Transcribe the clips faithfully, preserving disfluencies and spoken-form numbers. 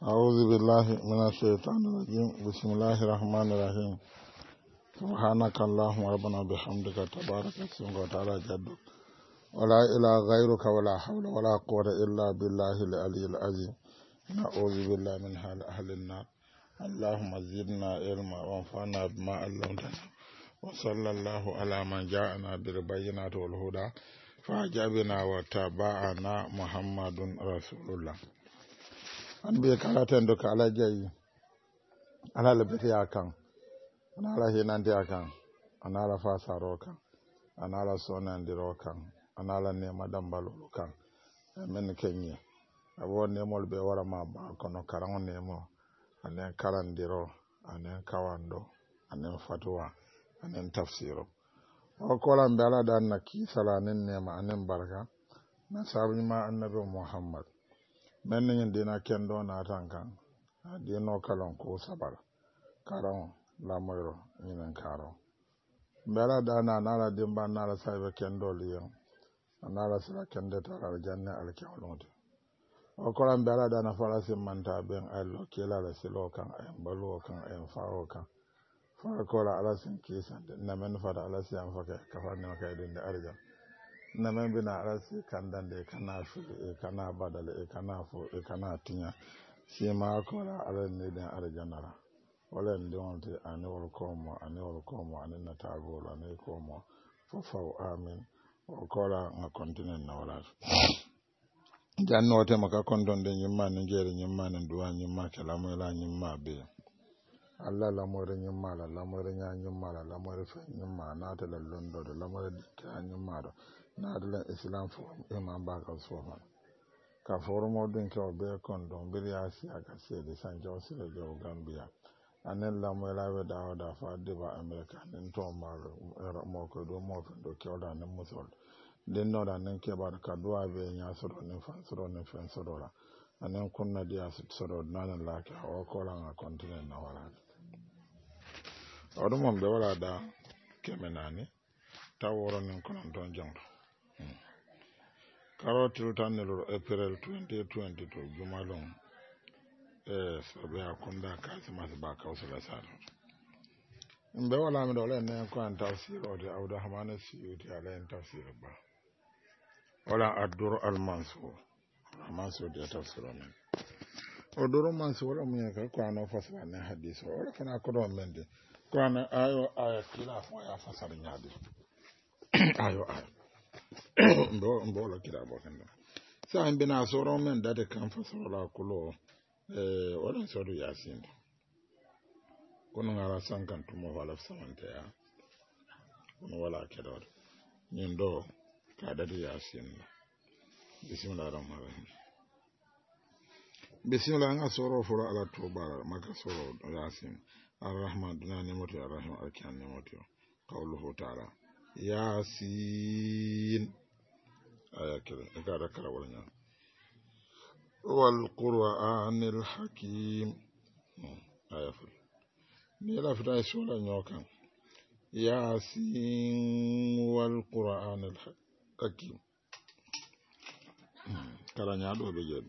أعوذ بالله من الشيطان الرجيم بسم الله الرحمن الرحيم سبحانك اللهم ربنا بحمدك تبارك اسمك وتعالى جدك ولا إله غيرك ولا حول ولا قوة إلا بالله العلي العظيم نعوذ بالله من حال أهل النار اللهم زدنا علما وانفعنا بما علمتنا وصلى الله على من جاءنا بالبينات والهدى فأجابنا وتابعنا محمد رسول الله an biye kalaten do kala jayi ala labeti akan anala hinandi akan anala fasaro kan anala sonandiro kan anala nema dambalo kan men kenye abo nemol be wara ma ba kono karango nemo anen karandiro anen kawando anen fatwa anen tafsiro o kola mbala dan na kisala nen nema anen baraka na sabima annabi muhammad men ni dina kendo na tankan dino kalon ko sabara karon la moyro nyinen karo bela dana nala dimba nala saybe kendo liyo nala sala kende tara janna al kawlonde o kolan bela dana farasi manta ben allo kila la silo kan ay balu kan ay faro kan fa kola alasin kisan na men fada alasi am faka kafanne makay dinde arjan na men bina arasi kandande kana fili e kana badale e kana fo e kana tinya shi ma ko la ala ne den arjanara wala ndonte ani wal komo ani wal komo ani na tagola ne komo fo fa amin o kola nga continue na wala janno te maka kondon de nyimma ne jere nyimma ne duwa nyimma kala mo la nyimma be alla la mo re nyimma la la mo re nya nyimma la la mo re fe nyimma na ta la londo de la mo re ka nyimma do na adala islam forum imam bakal sofa ka forum odin ke obe kondo mbiri asi aka sede san jose le jo gambia anen la mo la we da da fa deba america nen to maro mo ko do mo do ke oda nen musol den no da nen ke bar ka do abe nya so do nen fan so do nen fan so do la anen kunna dia so do nan la ka o ko la na continent na wala odo mo be wala da kemenani taworo nen konon don jangdo karotil tannelor april twenty twenty-two jumalon e sobe akunda kasimas ba kawsula sado mbe wala mi dole ne ko an tafsir o de awda hamana siyuti ala en tafsir ba wala adur al mansur mansur de tafsir on o doro mansur wala mu ka ko an fasara ne hadith wala kana ko do mende ko an ayo aya kila fo ya fasara nyaade ayo ayo ndo mbola kira bokanda sa ambe na soro men dade kan fasoro la kulo eh wala sodu yasin kono ngara sankan tumo wala samante ya kono wala kedo nyindo ka dade yasin bismillahir rahmanir rahim bismillah nga soro furo ala toba maka soro yasin arrahman dunani moto arrahim arkan moto qawluhu ta'ala yasin aya kira kada kala wala wal qur'anil hakim aya fu ni la fita sura nyokan yasin wal qur'anil hakim kala nyaado be jed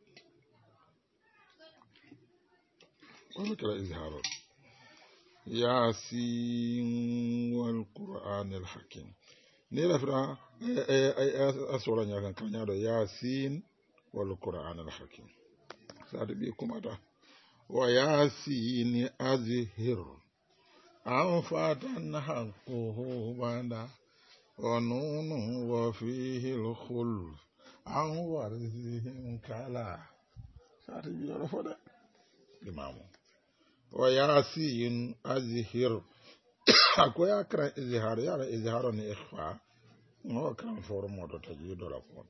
wala kala izharo yasin wal qur'anil hakim ni la fita asura nyakan kala nyaado yasin wal qur'anil hakim sadu bi kumata wa yasin azhir an fatan haquhu banda wa nunu wa fihi al khul an warzihim kala sadu bi wala foda imamu wa yasin azhir akoy akra izhar ya izhar ni ikhfa no kan formo to tajido la ko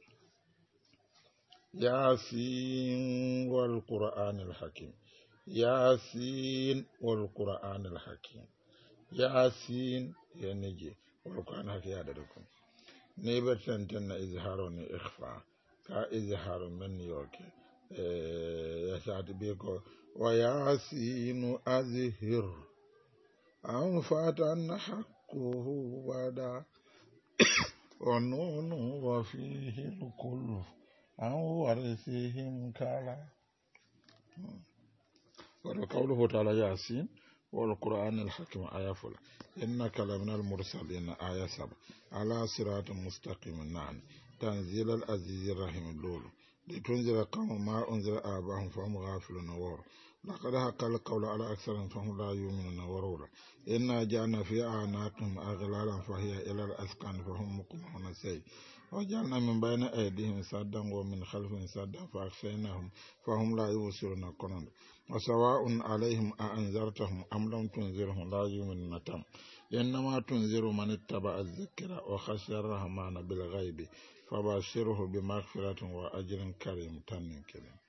yasin wal qur'anil hakim yasin wal qur'anil hakim yasin yenije wal qur'an hakim ya dado ne betan tan izharo ni ikhfa ka izharo men yoke eh ya saati be ko wa yasin azhir an fatan haquhu wada wa nunu wa fihi al-kullu an warisihim kala وقوله تعالى ياسين والقرآن الحكيم آية فلا إنك لمن المرسلين آية سبع على صراط مستقيم نعم تنزيل العزيز الرحيم اللول لتنزل قوم ما أنزل آباهم فهم غافلون ور لقد حق القول على أكثرهم فهم لا يؤمنون ورورا إنا جعلنا في أعناقهم أغلالا فهي إلى الأسقان فهم مقمحون سيء وجعلنا من بين أيديهم سدا ومن خلفهم سدا فأخشيناهم فهم لا يبصرون قنون وسواء عليهم أأنذرتهم أم لم تنذرهم لا يؤمنون تم إنما تنذر من اتبع الذكر وخشي الرحمن بالغيب فبشره بمغفرة وأجر كريم تنين كريم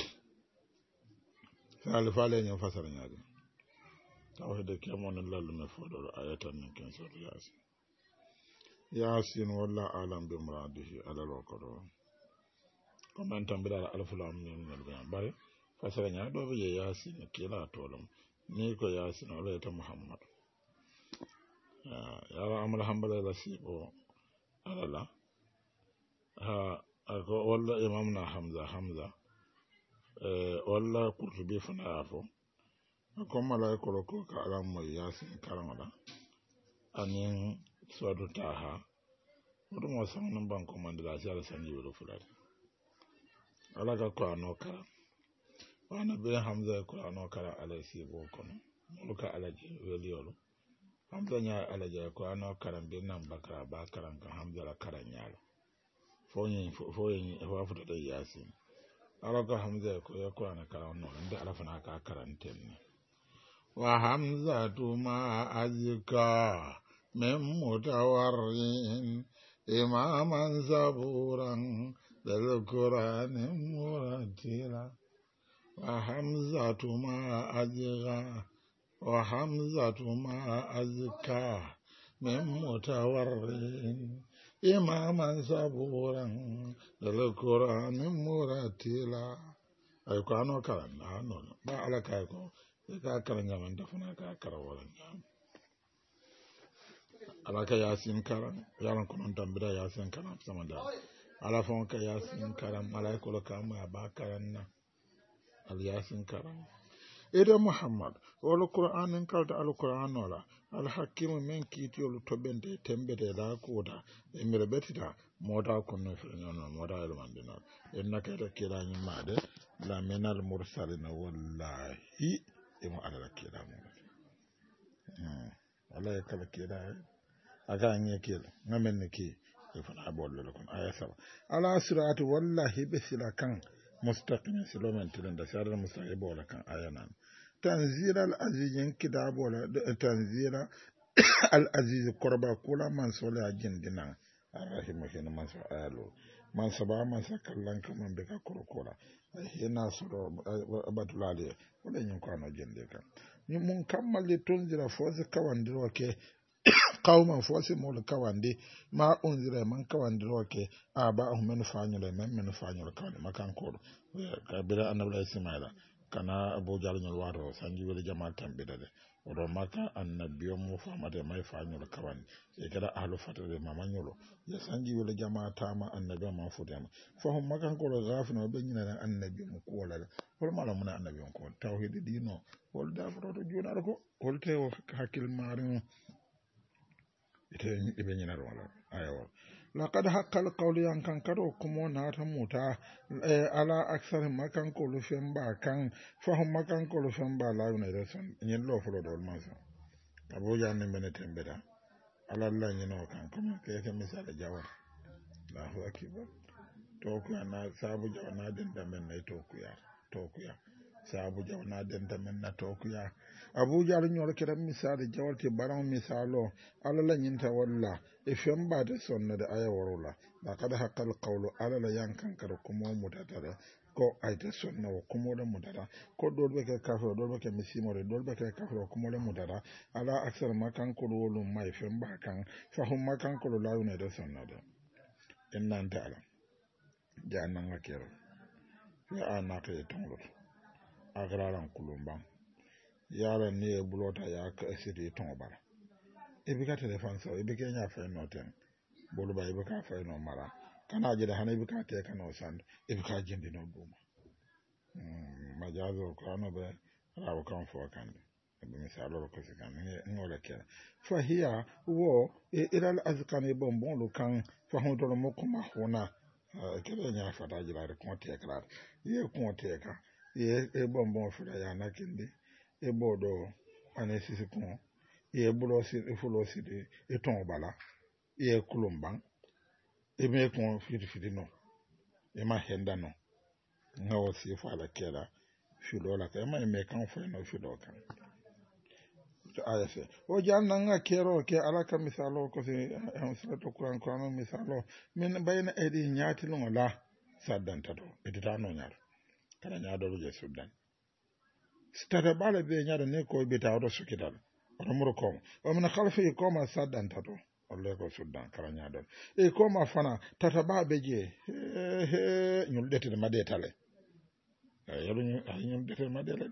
سأل فالين ينفسر نادي توحيد كمون الله المفضل آية تنين كنسر ياسين ياسين والله أعلم بمراده على الوقت كمان تنبدا ألف لام من البيان باري فسر نادي وبي ياسين كلا تولم نيكو ياسين ولا محمد يا رأم الحمد لله سيبو على لا ha ako walla imamna hamza hamza eh walla qurtubi fana afo ko malaikolo ko ka alam mo yasin karamala anin sodu taha odo mo sang nan ban ko mandila sala sanji wuro fulade ala ka ko anoka wana be hamza ko anoka ala sibo kono muluka alaji weliyolo hamza nya alaji ko anoka be nan bakara bakaran ka hamza la karanyalo fonyi fonyi fa futa da yasin alaka hamza ko ya ko ana karan no inda alafana ka karanten wa hamza tuma azka mem mutawarrin imaman zaburan dal qur'an muratila wa hamza tuma azga wa hamza tuma azka mem mutawarrin imaman saburan dal qur'an muratila ay ko ano karan ano ba ala kay ko ka karan ngaman dafuna ka karawalan ala ka yasin karan yaran ko non tambira yasin karan sama da ala fon ka yasin karan malaiko lo kama ba karan na al yasin karan ida muhammad wal qur'anin kalta al qur'an wala al hakim men kitiyol tobente tembete da koda e mire betita moda konno fenno moda el mandino ennaka ta kirani made la menal mursalina wallahi e mo ala kirani hmm wallahi kala kirani aga nye kila ngamen ne ki e fana bollo kon ayasa ala siratu wallahi bisila kan mustaqim silomen tilanda sara mustaqim bola kan ayanan tanzil al-aziz kitab wala tanzil al-aziz qurba kula man sola jindina arrahimu hina man so ayalo man saba man sakallan kaman be ka korokora hina soro batulale wala nyin ko no jinde kan ni mun kammali tunzira foze kawandiro ke qauman fosi mol kawande ma unzira man kawandiro ke aba ahmen fanyule men men fanyule kawande makan ko ka bira annabi ismaila kana abu jalnyol waro sanji wele jama tambida de odo maka annabiyo mo famade may fanyul kawan e kada ahlu fatade mama nyolo ya sanji wele jama tama annabiyo ma futama fahum makan ko gafno be nyina annabiyo mo ko wala hol mala mun annabiyo ko tawhid dino hol da foto jonar ko hol te hakil marin ite be nyina wala ayo laqad haqqal qawli yan kan kado kuma na ta muta ala aksar makan ko lufen ba kan fahum makan ko lufen ba la yuna da san nyin lo folo dol masa abuja ne mene tembeda ala la nyino kan kuma ke ke misala jawar Allahu akbar to ku na sabu jawana den da men ne to ku ya to ku ya sabu jawana den da men na to ku ya abuja rin yor kiran misali jawarte baran misalo alala nyinta walla e femba de sonna de aya warula da kada haqqal qawlu alala yankan kar kuma mutata ko ayta sonna wa kuma da mutata ko dolbe ka kafo dolbe ka misimo de dolbe ka kafo kuma da mutata ala aksar makan ko wolu mai femba kan fahum makan ko lawne de sonna de innan ta'ala jannan akero ya anaka tongot agraran kulumban yara ne ya bulota ya ka asiri ton bara ibi ka telefon so ibi ke nya fa no ten bolu ba ibi ka fa no mara kana jida hana ibi ka te kana sand ibi ka jindi no duma majazo Qur'ano be rawo kan fo kan be misalo ko sikan ngola kera fa hiya wo ila al azqani bonbon lo kan fa hondo mo ko ma hona kera nya fata jira ko te kala ye ko te ka ye e bonbon fura ya na kindi e bodo ane sisi ko ye bulo si e fulo si de e ton bala ye kulumban e me ko fiti fiti no e ma henda no ngawo si fa la kera filo la ka ma me kan fo no filo kan aya se o janna nga kero ke alaka misalo ko se am surato kuran kuran misalo min bayna edi nyaati no la saddanta do edita no nyaar kala nyaado je suddan stata bala be nyaado ne ko be tawdo sukidal o muro ko o min khalfi ko ma saddanta do olle ko suddan kala nyaado e ko ma fana tata ba be je he nyul dete ma de tale yalo nyul dete ma de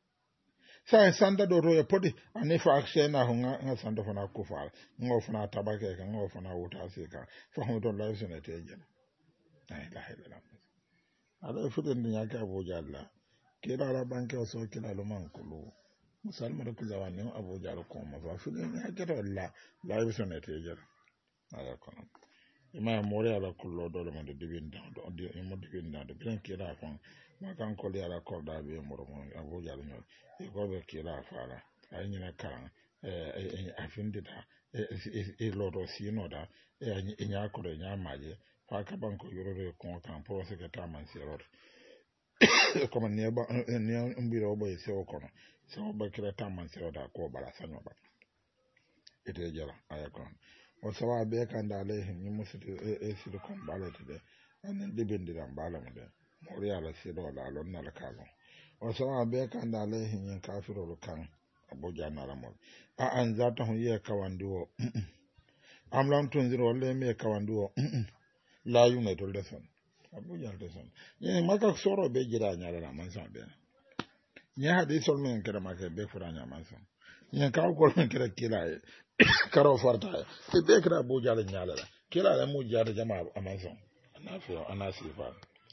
sai sanda do ro e podi ani fa aksena ho nga nga sanda fana ko fa ngo fana tabake ka ngo fana wuta se ka fa ho do la sene te jena ay la hela ala fuden ni yaka Abu Jalla kila la banke o so kila lo man kulu musalma ko zawani Abu Jalla ko ma fa fuden ni yaka to la la sene te jena ala ko ima more ala kullo do le mo de dibinda do de mo dibinda de bien kila fa ma kan ko le ala ko da be mo mo Abu Jalla no e ko be kila fala ay ni na kan e afindita e lodo sino da e nya ko de nya maje fa ka ban ko yoro ko kan po se ka ta man se rot ko man ne ba ne mbiro bo se o kono se o ba kila ta man se da ko bala sanyo ba ite jara aya kon o sawa be kan da le ni musu e se ko bala de an de bindira bala mo de mo ri ala se do la lon na la kalo o sawa be kan da le hin kafiro kan Abuja na ramol a an zata hun ye kawandiwo am lam tun zero le me kawandiwo la yu ne tol deson Abuja deson ni maka soro be jira nyala na man san be ni hadi sol men kera maka be fura nya man san ni ka ko men kera kila e karo farta e be kera Abuja le nyala la kila le mu jara jama man san ana fi ana sifa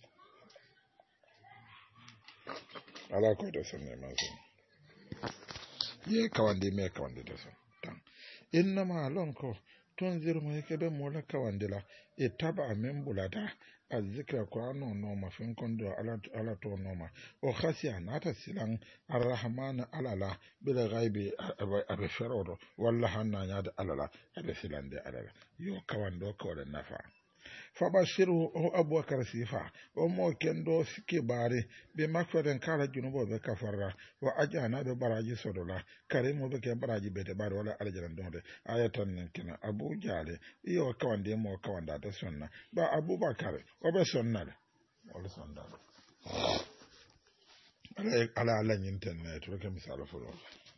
ala ko deson ne man san ye kawande me kawande to so tan innama lonko ton zirmo yake be mola kawande la e taba men bulata azikra qur'ano no ma fin kondo ala ala to no ma o khasiya nata silan arrahman alala bil ghaibi abe sharodo walla hanna nyaade alala abe silande alala yo kawando ko le nafa fabashiru o abubakar sifa o mo kendo sike bare be makfaren kala junubo be kafarra wa ajana be baraji sodola karimo be ke baraji be te bare wala aljaran donde ayatan nen kina abu jale iyo kawande mo kawanda ta sonna ba abubakar o be sonna wala sonna ala ala ala nyinten ne to ke misala fulo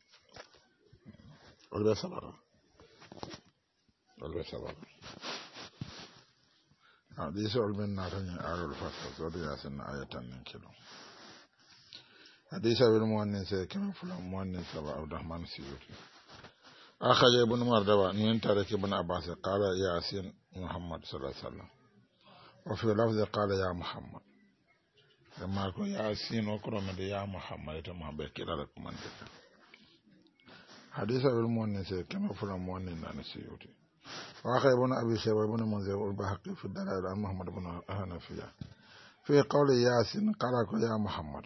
wala sabara wala sabara حديث علم ناتن آل الفتح سورة ياسين آية من كيلو حديث ابن مؤنس كما فلان مؤنس أبو عبد الرحمن السيوطي أخرج ابن مردوى من تارك ابن عباس قال ياسين محمد صلى الله عليه وسلم وفي لفظ قال يا محمد لما يقول ياسين وكرم يا محمد يتمها بكلا لكم من ذلك حديث ابن مؤنس كما فلان مؤنس السيوطي وأخي ابن أبي شيبة ابن منذر والبهقي في الدلائل عن محمد بن حنفية في قول ياسين قال يا محمد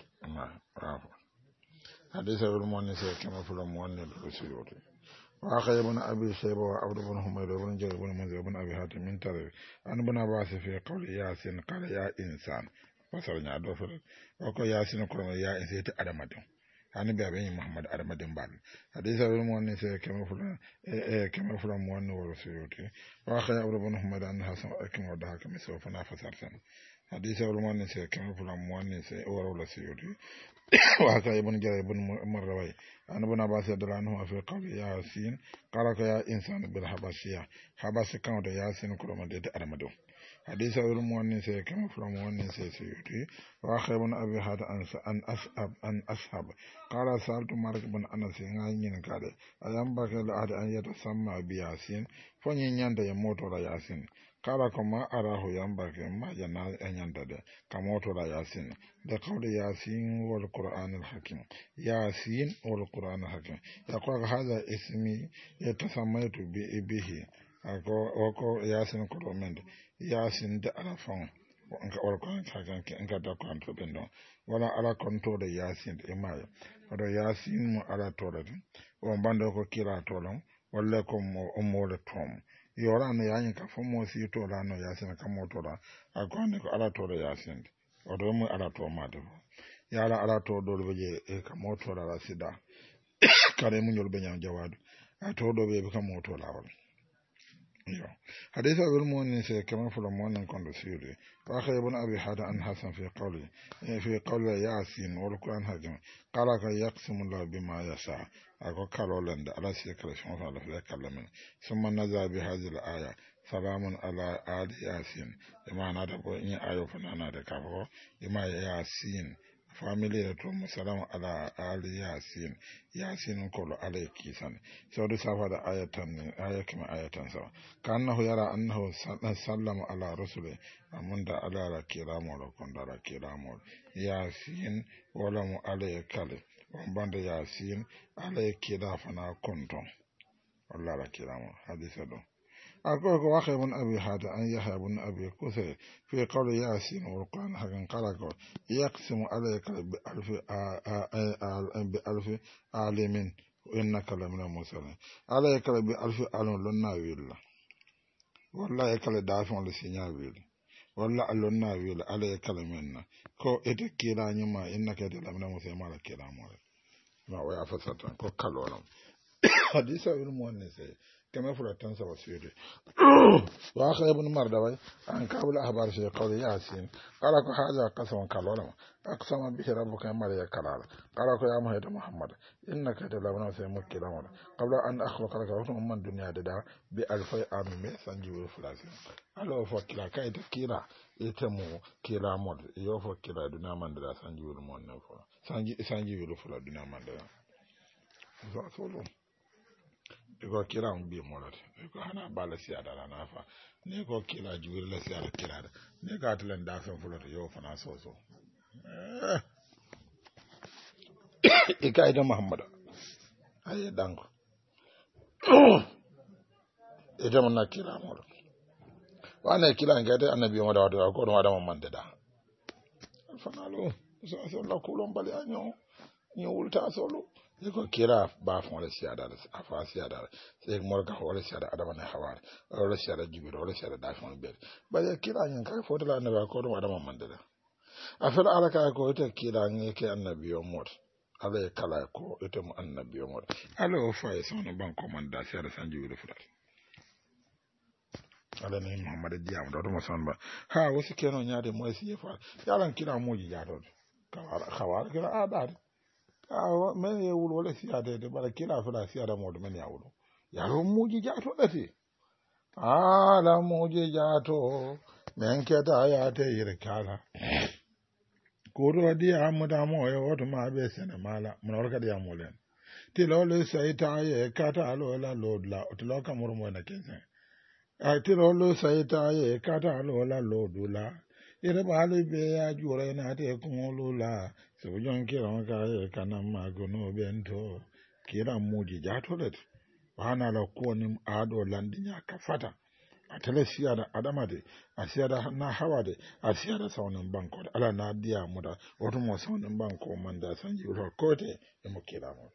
حديث ابن مؤنس كما في المؤنس السيوطي وأخي ابن أبي شيبة وعبد بن حميد وابن جرير بن منذر وابن أبي حاتم من ترى عن ابن عباس في قول ياسين قال يا إنسان فسرنا دوفر وقال ياسين قال يا إنسان أدمدون hani be aben Muhammad armadin bal hadisa bil muannis kama fulan e kama fulan muannu wa suyuti wa khaya ibn Muhammad an hasan akim wa daha kama so fana fasarsan hadisa bil muannis kama fulan muannis wa wala suyuti wa khaya ibn jarir ibn marrawai an ibn abbas radhiyallahu fi qawli yasin qala ya insan bil habashiya habas kan da yasin kuma da armadin حديث المؤنس كما في المؤنس سيوتي وآخر بن أبي هذا أن أصحب أن أصحب قال سألت مالك بن أنس غانين قال أيام بقى لأحد أن يتسمى بياسين فنين يند يموت ولا ياسين kala ko ma arahu yambake ma janna anyanda de kamoto la yasin de qawli yasin wal qur'an al hakim yasin wal qur'an al hakim yaqul hadha ismi yatasammaytu bi bihi ako ko yasin ko mende yasin de arafon nka wal qur'an hakim nka da ko anto bendo wala ala konto de yasin e mayo odo yasin mo ala tolade o bando ko kila tolon walla ko mo omole tom yora no yanyi ka fomo si to la no yasin ka mo to la akonde ko ala to la yasin odo mo ala to ma de yala ala to do be e ka mo to la sida kare mu nyol be nyam jawadu a to do be ka mo to la wala yo haditha bil mu'min se kama fula mu'min kon do siri wa khaybun abi hada an hasan fi qawli fi qawli yasin wal qur'an hakim qala ka yaqsimu la bima yasha ako kalolanda ala se kala shon fa la kalamin summa nazar bi hadhihi al aya salamun ala ali yasin imana da ko in ayo fanana da kafo ima yasin family da to musalamu ala ali yasin yasin kolo alay kisan so do safa da ayatan ayakin ayatan sa kannahu yara annahu sallama ala rasuli amunda ala la kiramu ro konda la kiramu yasin wala mu alay kale on banda yasin alay kida fana konton Allah la kiramu hadisa do أقول واخي بن أبي هذا أن يحيى بن أبي كثير في قول ياسين والقرآن حقا قال يقسم عليك بألف بألف عالم إنك لمن المرسلين عليك بألف عالم لنا ويلا والله يكال دافع لسينا ويلا والله لنا ويلا عليك لمنا كو إتكيلا نما إنك لمن المرسلين ما لك كلا مولا ما ويأفسطان كو كالولا حديثة بالمؤنسة كما فلا تنسى وسيري واخر ابن مردوي عن كابل اخبار في قول ياسين قال هذا قسم كلام اقسم به ربك ما لا كلام قال يا محمد محمد انك تلبنا في مكلام قبل ان اخلق لك وتم من الدنيا دا بالف عام من سنجي فلاسي allo fo kila kay de kila itemu kila mod yo fo kila duna mandala sanji wul mon ne fo sanji sanji wul fo duna mandala so solo ko kira on bi molot ko hana bala siada la nafa ne ko kila juwir la siada kila ne ka talen da fen fulo yo fana soso e ka ida muhammad ay dango e jama na kila molot wana kila ngade annabi mo da wado ko do wada man da fana lo so so la kulon bali anyo ni ulta solo ko kira ba fon le siada a fa siada se mo ga wala siada adama ne hawar wala siada jibi wala siada da fon be ba ya kira nyen ka fo la annabi ko do adama man da a fa ala ka ko ite kira nyen ke annabi o mot ala kala ko ite mu annabi o mot ala o fa so no ban komanda siada sanji wi furat ala ne muhammad diam do mo son ba ha wasi keno nyaade mo si fa yalan kira moji jaato kawara kawara kira ada awa men ye wul wala siade de bara kila fala siada mod men ya wulu ya ro muji jato dati ala muji jato men keta ya te yir kala ko do di amuda mo yo woto ma be sene mala mun warka di amulen ti lo le sayta ye kata lo la lodla to lo ka mur mo na kense a ti lo le sayta ye kata lo la lodula ire bali be ya jure na te kumulula so jon kiran ka e kana magono bento kira muji jatolet wana la kuoni ado landinya kafata atele siya da adama de asiya da na hawa de asiya da saunin banko ala na dia muda wato mo saunin banko manda sanji ro kote e mo kira mo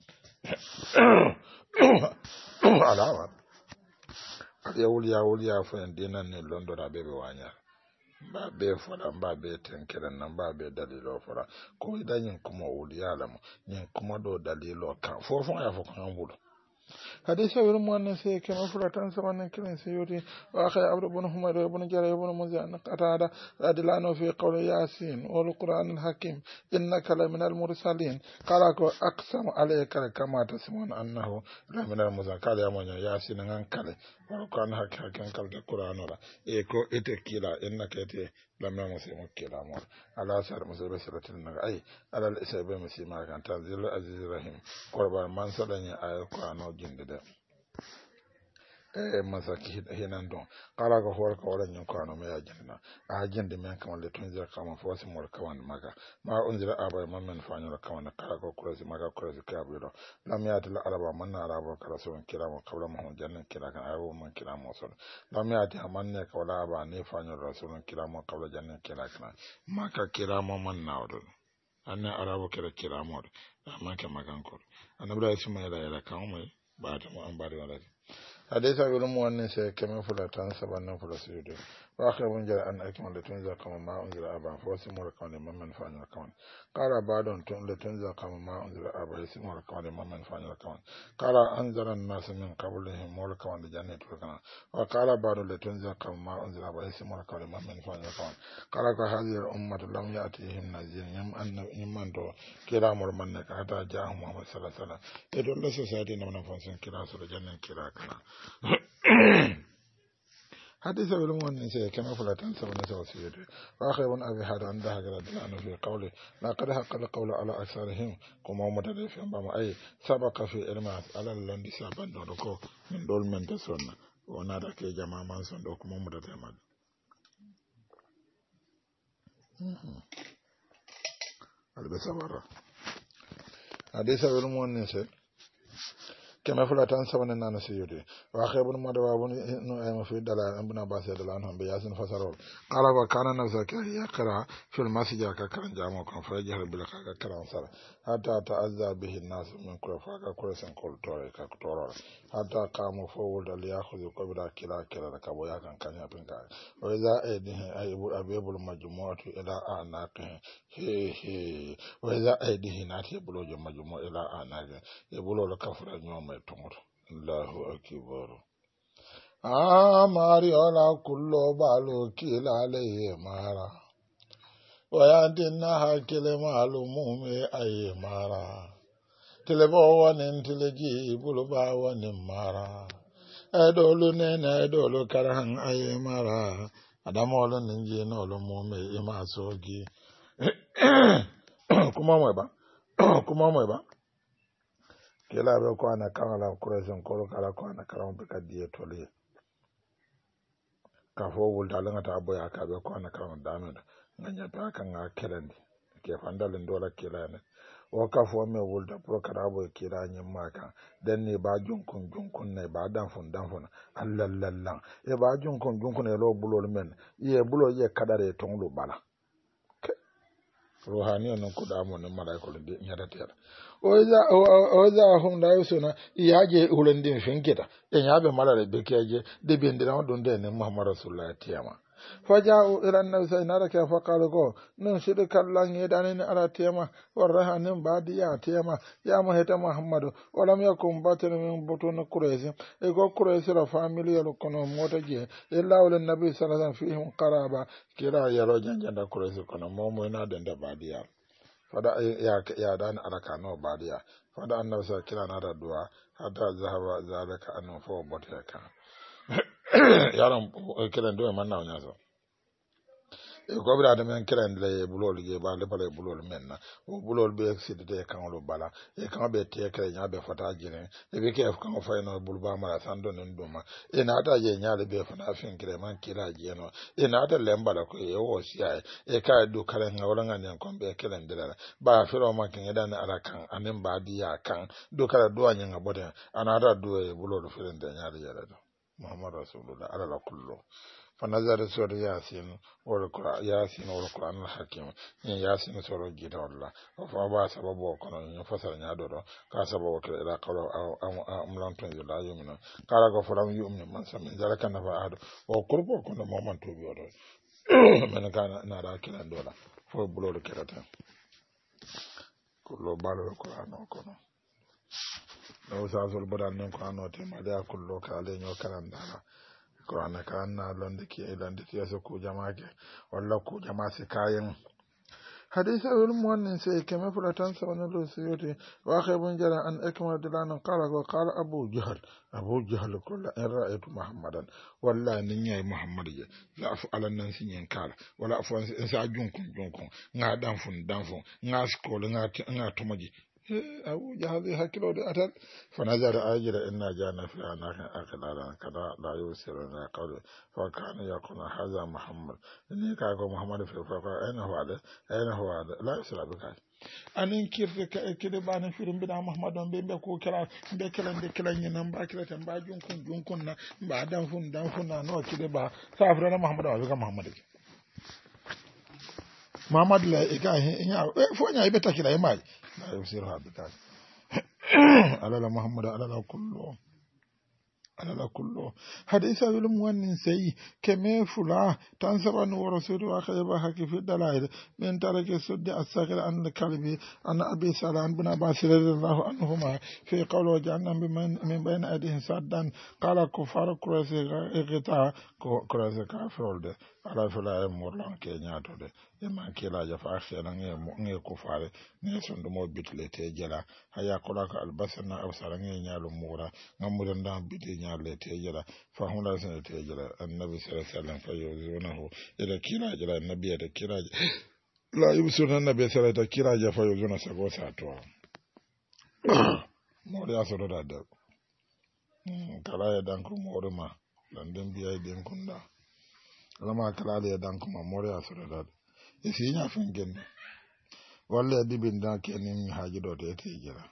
alawa ya wuliya wuliya fa dinan ne londo da bebe wanya ba be fara ba be tenkiran nan ba be dalilo fara ko idan yin kuma wuliya lamu yin kuma do dalilo kan fofon ya fo kan wudu hadisa wurin wannan sai kamar furatan sa wannan kiran sai yoti wa akhay abdu ibn humayr ibn jarir ibn muzan qatada adlano fi qawli yasin wal qur'an al hakim innaka la min al mursalin qala ko aqsam alayka kama tasmun annahu la min al muzakkar ya manya yasin ngan kale wal qur'an al hakim kal da qur'an ora e ko ete kila innaka ete la min muslim kila mo ala sar muslim siratin naga ay ala al isabe musima kan tanzil aziz rahim qurban man sadanya ay qur'an o jinde e masaki hinan don kala ga hor ka wala nyin kwano me ajinna a jinde men kan le tunzira kama fosi mor kawan maga ma unzira aba mamman fanyo kawan kala ko kurasi maga kurasi ka biro lam yati la araba manna araba kala so kira mo kabla mo jannan kira kan ayo man kira mo so lam yati amanne ka wala aba ne fanyo rasulun kira mo kabla jannan kira kan maka kira mo manna wado anna araba kira kira mo amma ke magan ko anabra ismaila ila kan mo ba ta mo an bari wala حديث أبي المؤمن كما فلتان سبعنا فلسيده وآخر من جاء أن أكمل لتنزل كما ما أنزل أبا فوسم وركون ممن فعل الكون قال بعد أن لتنزل كما ما أنزل أبا يسم وركون ممن فعل الكون قال أنزل الناس من قبلهم وركون لجنة وركون وقال بعد لتنزل كما ما أنزل أبا يسم وركون ممن فعل الكون قال هذه الأمة لم يأتيهم نذير يم أن يمن دو كلام من حتى جاءهم محمد صلى الله عليه وسلم يدل سيأتي نمنا فنسن كلا سر جنة كلا كنا حديث أبي المؤمن كما فلتان سبعنا فلسيده وآخر من أبي هذا عندها قرد لأنه في قوله لقد حق القول على أكثرهم كما متدفع بما أي سبق في علمات على اللندي سابن دوركو من دول من تسونا ونادى كي جماعة من سندو كما متدفع البسابرة حديث أبي المؤمن كما فلتان سبعنا نانا سيده وآخر من مدوابون إنه في دلال أبنا باسي دلانهم بياسين فسرول قال وكان نفسك يقرأ في المسجد ككرن جامعكم فيجهر بلقاء ككرن سر حتى تأذى به الناس من كرفاك كرسن كل طوري كتورور حتى قاموا فوض ليأخذوا قبل كلا كلا كبويا كان كان يبنك وإذا أيديه أبيب المجموعة إلى أعناقه هي هي وإذا أيديه ناتي بلوج المجموعة إلى أعناقه يبلو لكفر اليوم يتمر الله أكبر آماري على كل بالو كيل عليه مارا ويأتينا كلمة معلومة أي مارا تلبو ونن تلجي بلبا ونن مارا أدولو نين أدولو كرهن أي مارا أدامولو ننجي نولو مومي إما سوكي كما مويبا كما مويبا kila be ko ana kala kureson ko kala ko ana kala be kadiye tole ka fo wul dalanga ta boya ka be ko ana kala dame nganya ta kan ga kelandi ke fandalen dola kelane o ka fo me wul da pro kala boy kila nyin maka dan ne ba junkun junkun ne ba dan fun dan fun allallallan e ba junkun junkun ne lo bulol men ye bulo ye kadare tonglo bala ruhani non ko da mo ne malaiko de nyada tera oza oza hum da yusuna yaje hulendin finkita en yabe malare be keje de bendira don de ne muhammad rasulullah tiyama faja'u ila an-nabi sallallahu alaihi wasallam faqala go nun shidu kallan yedane ne ala tiyama warhanin badiya tiyama ya muheta muhammadu walam yakum batin min butun quraysh e go quraysh la family lo kono motaje illa wal nabi sallallahu alaihi wasallam fihim qaraba kira yaro janjanda quraysh kono momo ina denda badiya fada ya ya dan alaka no badiya fada annabi sa kira na da du'a hatta zahaba zalika annu fa botaka yaron kiran do man na nyaso e ko bira da men kiran le bulol je ba le pale bulol men na o bulol be exide de kan lo bala e kan be te kre nya be fata jire e be ke kan fa no bulba mara sando nen duma e na ta je nya le be fata fin kre man kila je no e na ta lemba la ko e wo sia e ka do kala nga wala nga nyan kon be kiran dira ba firo ma kin eda na ala kan anen ba di ya kan do kala do anya nga boden anata do e bulol firen de nya le yala do muhammad rasulullah ala kullu فنظر سورة ياسين والقرآن ياسين والقرآن الحكيم ياسين سورة جيد الله فأبا سبب وكنا ينفسر نادورو كاسب وكرا إلى قوله أو أملان تنزل لا يؤمنون قال غفرام يؤمن من سمع ذلك نفع أهد وقرب وكنا مومن توبيورو من كان نارا كلا دولا فبلور كرتين كله بالو القرآن وكنا لو سأزول بدان نقرآن وتما ديا كله كالين وكران دانا Qur'ana kana londe ki londe ti yaso ku jamaake walla ku jamaase kayen hadith al muannin sai kama fulatan sabana lo siyoti wa khaybun jara an akmal dilan qala wa qala abu jahl abu jahl kullu in ra'aytu muhammadan walla nin yayi muhammad je la afu alan nan sin kala wala afu in sa junkun junkun nga dan fun dan fun nga skol nga nga tumaji abu jahal hakkilo de atal fanazara ajira inna jana fi anaka akala kada la yusiru na qawli fa kana yaqulu hadha muhammad ni ka ko muhammad fi fa aina huwa da aina huwa da la yusra bika anin kirte ka kide bana firim bina muhammad on be be ko kala be kala de kala ni nan ba kala tan ba junkun junkun na ba dan fun dan fun na no kide ba safra na muhammad wa ga muhammad muhammad la e ka nya fo nya ibe takila e mai la yusiru bika alala muhammad alala kullu alala kullu hadisa wil muwannin sai keme fula tan sabanu wa rasulu wa khayba haki fi dalail min tarake suddi as-saghir an kalbi an abi salam bin abbas radhiyallahu anhuma fi qawli janna min bayna aydihi saddan qala kufar quraysh iqta quraysh kafirulde ala fula murlan ke nyaato de e man kila ja fa akhsha nge nge kufare ne sondu mo bitle te jela haya kula ka albasana awsara nge nyaalu mura ngamudan da biti nyaalle te jela fa hunda sen te jela annabi sallallahu alaihi wasallam fa yuzunahu ila kila jela annabi da kila la yusuna annabi sallallahu alaihi kila ja fa yuzuna sago sato mo ya so da da kala ya dan ko moruma dan den biya den kunda lama kala ya dan kuma mo ya so da isi nya fingen walla dibin da kenin haji do te te jira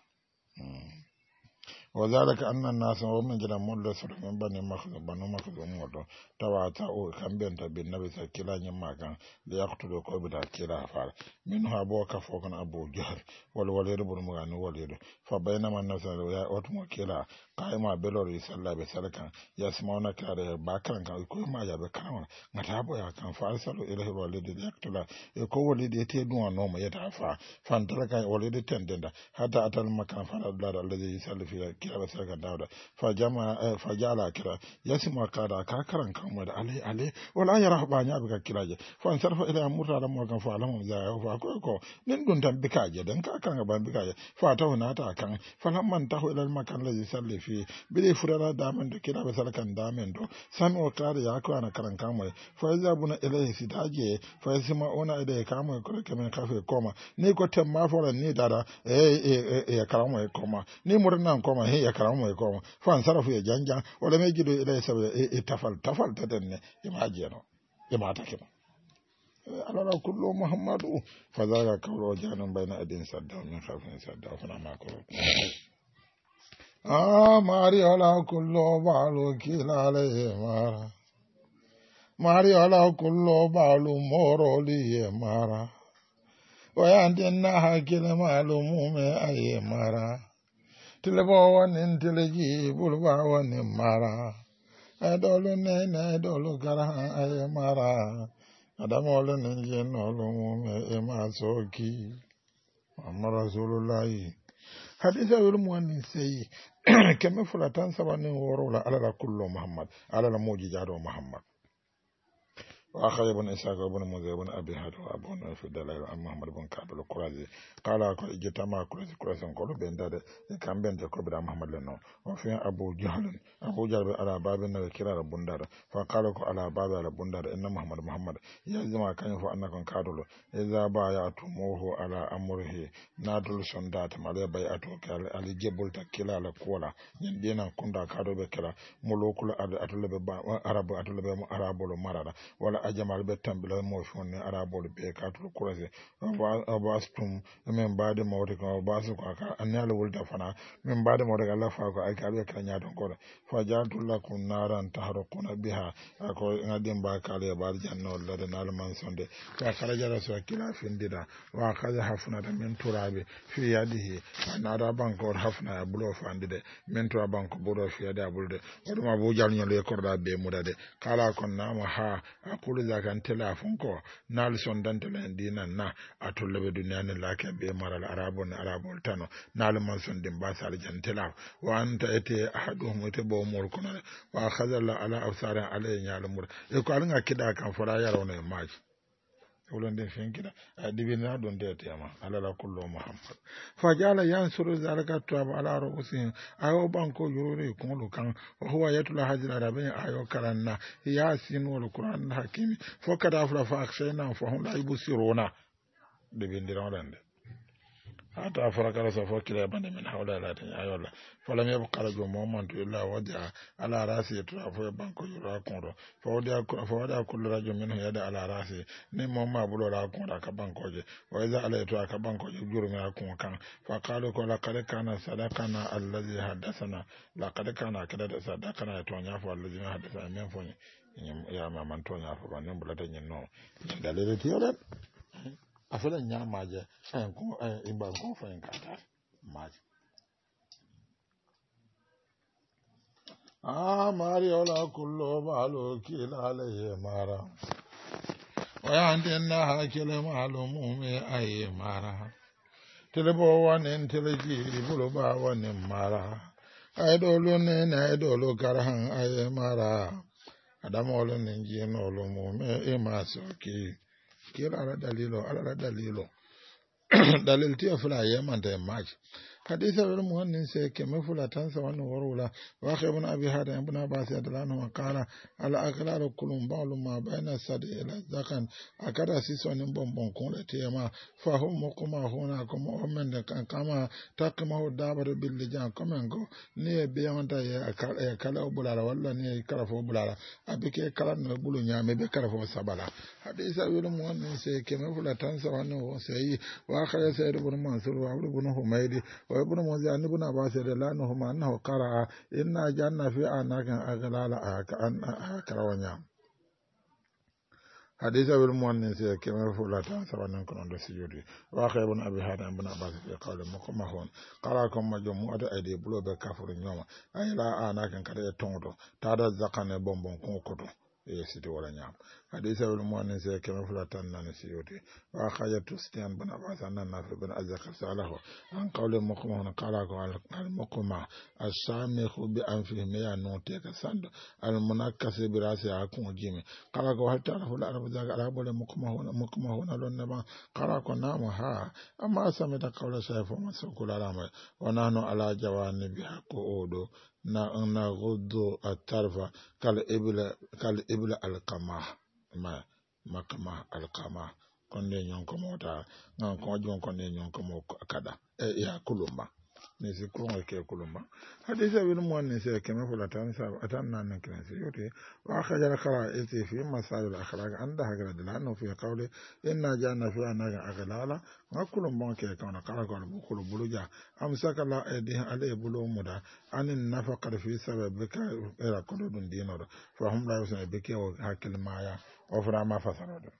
وذلك أن الناس ومن جنا مولى سر من بني مخزوم بنو مخزوم ودو تواتا أو كم بنت بالنبي سكلا نما كان ليقتلوا كوبدا كلا فار منها أبو كفوكن أبو جهل والوليد بن مغاني وليد فبينما الناس يا أتمو كلا قائما بلوري صلى بسلكا يسمعون كلا باكرن كان يكون ما جاب كلام نتابو يا كان فارسلوا إليه الوليد ليقتلا يكون وليد يتدون نوم يتعفى فانتلك وليد تندند حتى أتى المكان فالله الذي يصلي فيه kira ba sarka dauda fa jama fa jala kira yasma kada ka karan kan mu da alai alai wala yara ba nya bika kiraje fa sarfa ila murta da mu kan fa alamu za ya fa ko ko nin dun tan bika je dan ka kan ban bika je fa ta wana ta kan fa lam man tahu ila makan la yusalli fi bi furara da man da kira ba sarkan da men do sami o kada ya ko ana karan kan mu fa zabuna ilaihi sitaje fa yasma ona ida ya kama ko kamen kafe koma ni ko temma fora ni dara e e ya karamu koma ni murnan koma he ya karamu e koma fan sarafu ya janja wala me gido ila sabe e tafal tafal tadenne imajeno imata kema ala kullu muhammadu fadara kawlo janan bayna adin sadda min khafin sadda fana mako ah mari ala kullu balu kilale mara mari ala kullu balu moroli mara wayandenna hakile malumume aye mara tilebo wanin tileji bulba wanin mara adolu nene adolu gara aye mara adamolu ninje nolumume emasoki amma rasulullahi hadisa wilmu wanin seyi keme fulatan sabanin worola alala kullu muhammad alala mujijado muhammad وأخذ ابن إسحاق وابن منذر وابن أبي هاتم وأبو نعيم في الدلائل عن محمد بن كعب القرظي قال اجتمع قريش قريش قالوا بين ذلك كان بين جاكوب بن محمد لنا وفي أبو جهل أبو جهل على باب النبي كلا بندر فقالوا على باب على بندر إن محمد محمد يجمع كان فأنكم كادلوا إذا بايعتموه على أمره نادل سندات مالي بايعتو على جبل تكلا على كولا يندينا كندا كادو بكلا ملوك أتلب عرب أتلب عرب مرة ولا ajamal be tambila mo fonni arabol be katul kurase abastum men bade mawde ko basu ko ka anyal wulta fana men bade mawde Allah fa ko ay ka be kanya don ko fa jantul lakum naran tahrquna biha ko ngadim ba kale ba janno lade nal man sonde fa kharaja rasul kila findida wa kaza hafna da men turabe fi yadihi nada banko hafna bulo fandide men tura banko bulo fi yada bulde waduma bu jalnyo le korda be mudade kala kon nama ha kulu zakan telefon ko nalson dan telen dinan na atolle duniya ne lake be maral arabon arabol tano nalman son din ba sal jan telaf wa anta ete ahaduhum ete bo mol kono wa khazalla ala afsara alay nyalmur e ko alanga kida kan fara yaro ne maji wolonde fenkida dibina don de tema ala kullu muhammad fajala yansuru zalika tuaba ala rusin ayo banko yurure kulu kan huwa yatula hajira rabin ayo karanna yasin wal qur'an hakimi fokada afra fa akhshayna fa hum la yubsiruna dibindira walande hata farakala sa fo kila bande min hawla la tan ayola falam yabqa rajul mu'min illa wada ala rasi tura fo banko yura kondo fo wada fo wada kullu rajul minhu yada ala rasi ni momma bulo la kondo ka banko je wa iza ala to ka banko je juru mi akon kan fa qalu ko la qad kana sadaqana allazi hadathana la qad kana kada da sadaqana to nya fo allazi hadathana men fo ya ma man to nya fo ban bulata nyen no dalile tiyola afela nya maje en ko en ba ko fa en kata maje ah mari ola kullu balu kila alayhi mara wa antenna hakile malumu me ay mara telebo wanen teleji bulo ba wanen mara ay dolu ne na dolu karhan ay mara adamolo ne jino lo mu me e masoki kila ala dalilo ala dalilo dalil tiyo fula yaman da maji hadisa wal muhannin sai keme fula tan sa wannan warula wa khaybun abi hada ibn abbas yadlanu wa qala al aqlar kulum ba'lu ma baina sad ila zakan akada sisonin bonbon kun da tema fa hum kuma huna kuma umman da kan kama takma dabar bil lijan kuma go ne be yamanta ya kala bulara walla ne karafo bulara abike kala na bulu nyame be karafo sabala hadisa wal muhannin sai keme fula tan sa wannan sai wa khaya sayyid ibn mansur wa ibn humaydi wa ibn muzan ibn abbas radhiyallahu anhu annahu qara'a inna janna fi anakan aghlala an akarawanya hadisa bil muannis ya kema fulata sabanan kono do sujudi wa khaya ibn abi hada ibn abbas fi qawli muqmahun qara kom majmu ada ade bulo be kafuru nyoma ay la anakan kada tonto tada zakane bombon ko koto e siti wala nyam hadisa wal muannis ya kema fulatan nan siyoti wa khayatu stian bana basan nan nafi bin azzakar salahu an qawli muqmah qala ko al muqma as-samikhu bi anfihi ya note ka sando al munakkas bi rasi akun jimi qala ko hatta al arab zaga arab le muqmah muqmah lon naba qala ko namu ha amma samita qawla shayfu masukula rama wa nahnu ala jawanibi haqudu na na gudu atarfa kal ibla kal ibla alqama ma makama alqama konde nyonko mota ngan ko jon konde nyonko mo kada e ya kulumba ne se ko ke kulumba hadisa bin mo ne se kema fula tan sa atan nan kan se yote wa khajara khara iti fi masal al akhlaq anda hagara dilano fi qawli inna janna fi anaga aghlala ngakulumba ke kana kala ko bulu buluja amsaka la aidiha alay bulu muda anin nafaqa fi sababika era kodun dinoro fa hum la yusna bike wa hakil maya ofra ma fasarado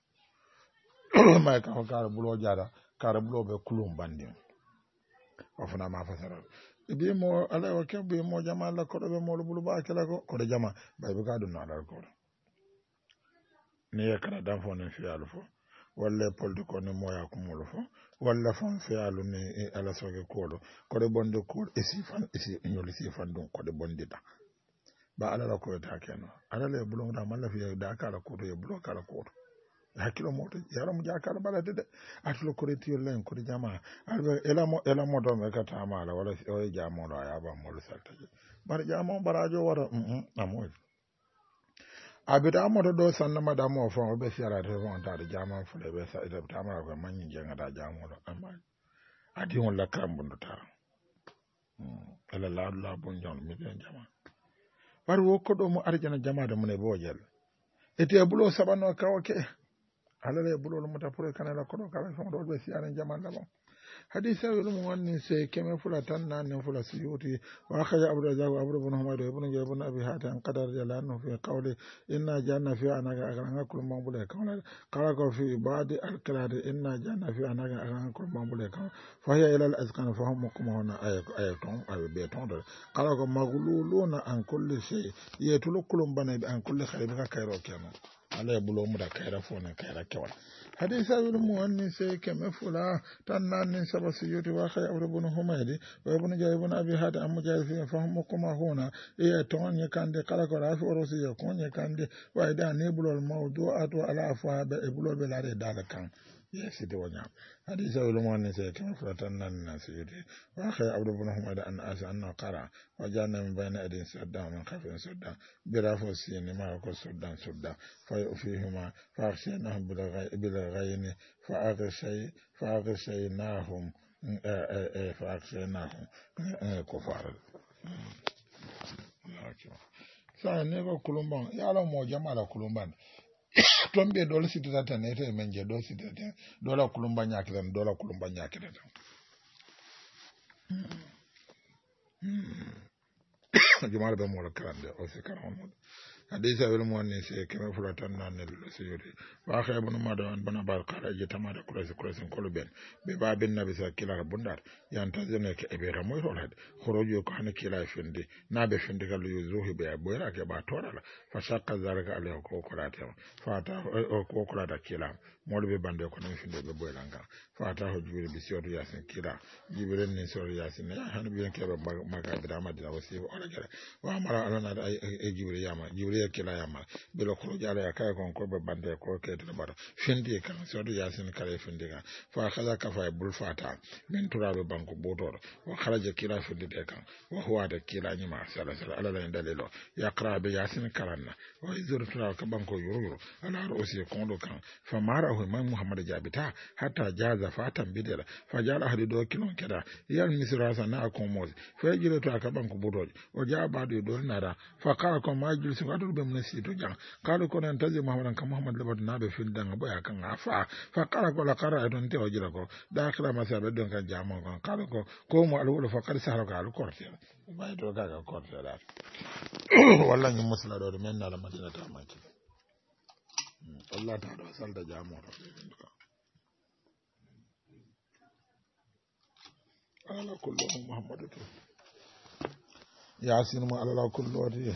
mai ka ka bulo jara ka bulo be kulum bandi ofna ma fasarado ibi mo ala wa ke bi mo jama la ko be mo bulu ba kala ko ko jama bay be ka dun na dal ko ni ya kana dan fo ne fi alfo walla polde ko ne moya ko mo fo walla fon fi alu ni ala soge ko ko de bonde ko e sifan e si nyoli sifan dun ko de bonde da ba ala la ko ta keno ala le bulon da malla fi da kala ko to e bulo kala ko hakilo moto yaro mu jakala bala de atlo ko retiyo len ko jama albe ela mo ela mo do me kata mala wala o jamo do ya ba mo salta bar jamo barajo wara mm amoy abida mo do sanna madamo fo be siara de won ta de jamo fu le be sa ida ta mara ko manyin jenga da jamo do amma adi won la kambundu ta ela la la bon jon mi den jama bar wo ko do mo arjana jama de mo ne bojel ete bulo sabano kawke alale bulol muta pour kanala ko do kala fon do be siara jaman la bon hadisa wal muwanni se keme fula tan nan fula suyuti wa khaya abdu razak abdu ibn humayd ibn ibn abi hatim qadar jalanu fi qawli inna janna fi anaga aganga kul mambule kala kala ko fi ba'd al qalad inna janna fi anaga aganga kul mambule kala fa hiya ila al azqan fa hum kumuna ay ay ton ay be ton do kala ko magluluna an kulli shay yetul kulum bana bi an kulli khayr ka kayro kemo ala bulo mu da kayra fo na kayra kewal hadisa wil muwanni se keme fula tan nan saba suyuti wa khay abdu ibn humaydi wa ibn jay ibn abi hada am jay fi fahmu kuma huna e ton ye kande kala ko rafi orosi ye kon ye kande wa da ne bulol mawdu'atu ala fa be bulol be la de dala kan yes de wanya hadisa wil muwanni se keme fula tan nan suyuti wa khay abdu ibn humaydi an asa anna qara wa janna min bayna adin sadda min khafin sadda birafu sin ma ko sadda sadda fa فيهما فأغشيناهم بالغين فأغشي فأغشيناهم fa aksena ko fara sa ne ko kulumban yala mo jamala kulumban tombe dole sitata tan ete men je do sitata dole kulumban nyakiran dole kulumban nyakiran jumal be mo la karande o se karam hadisa wel mo ne se keme fula tan nan ne lo se yori wa khay ibn madawan bana bar kala je tamada kurasi kurasi ko ben be ba ben nabi sa kila bundar yan tazene ke be ramoy rol had khorojo ko hana kila finde na be finde kala yuzuhi be boyra ke ba torala fa shaqqa zalika alayhi ko kurata fata ko kurata kila mol be bande ko nan finde be boyra nga fata ho juri bi sodu yasin kila jibril ni sodu yasin ya han bi ke be maga drama dina wasi wala gere wa mara alana ay jibril yama jibril kila yama bilo ko jala ya kay kon ko be bande ko ke de bara finde kan sodu yasin kala finde ga fa khala ka fa bul fata min turabe banko botor wa kharaja kila finde de kan wa huwa da kila ni ma sala sala ala la dalilo ya qra be yasin karanna wa izur turabe ka banko yoro ala rosi kon do kan fa mara hu man muhammad jabita hatta jaza fatan bidira fa jala hadi do kilon keda yal misra sana akon mo fa jiro to aka banko botor o jaba do do nara fa kala ko majul sin adu be mun sito jang kala ko nan tazi muhammad kan muhammad labat na be fil danga boya kan afa fa kala ko la kara don te o jira ko da kala masabe don kan jamo kan kala ko ko mo alwolo fa kala saharo ka al korte bay to ga ga korte da walla ni musla do men na la madina ta maki Allah ta do sal da jamo ala kullu muhammadu yasin mu ala kullu wadi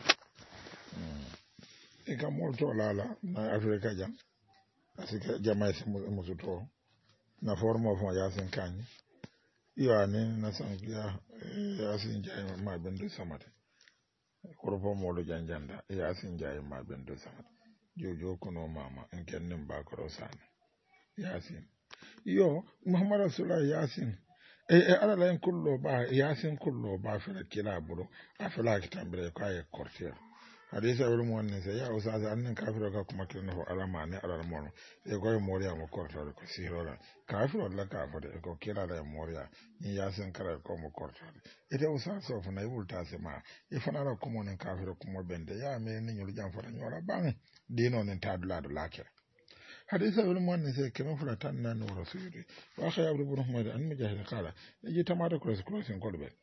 e kam molto lala na afrika jam asika jamay se musuto na formo fon yasin kanyi iyo ne na sangiya yasin jay ma bendu samate korpo molo janjanda yasin jay ma bendu samate jojo kono mama en kennim ba ko rosan yasin iyo muhammad rasulullah yasin e e ala len kullo ba yasin kullo ba fela kila buru afela kitambere ko ay kortier hadisa wala mo ne se ya usaza annin kafiro ka kuma kirna ho alama ne alal mono e goy moriya mo korto ko sirola kafiro la kafiro e ko kila la moriya ni yasin kala ko mo korto ite usaza so fana yulta se ma e fana la ko mo ne kafiro ko mo bende ya me ni nyol jam fana nyola bang dino ne tadula do lakira hadisa wala mo ne se kema fula tan nan wala suyudi wa khay abdu bin muhammad an mujahid qala ji tamata ko ko sen ko be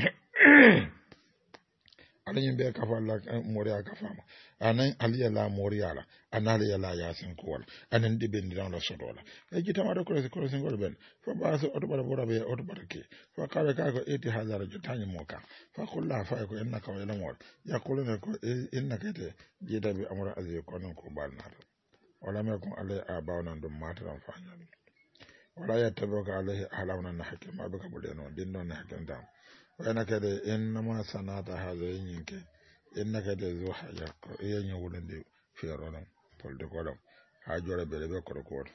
ala yimbe ka fa la moriya ka fama anan aliya la moriya la anali la yasin ko wala anan dibe ndiran la sodola e jitama do ko ko sen gol ben fa ba so oto bara bora be oto bara ke fa kala ka ko eti hazara jotani moka fa kullu fa ko innaka wa lam wal yaquluna ko innaka te jida bi amra aziz ko non ko balna wala me ko alay abawnan dum matran fa nyami wala yattabuka alayhi halawna hakima be ka budeno din non hakenda wana kada innama sanata hada yinke innaka da zo haja ko yanya wurin da feronan tolde kodam ha jore bele be ko ko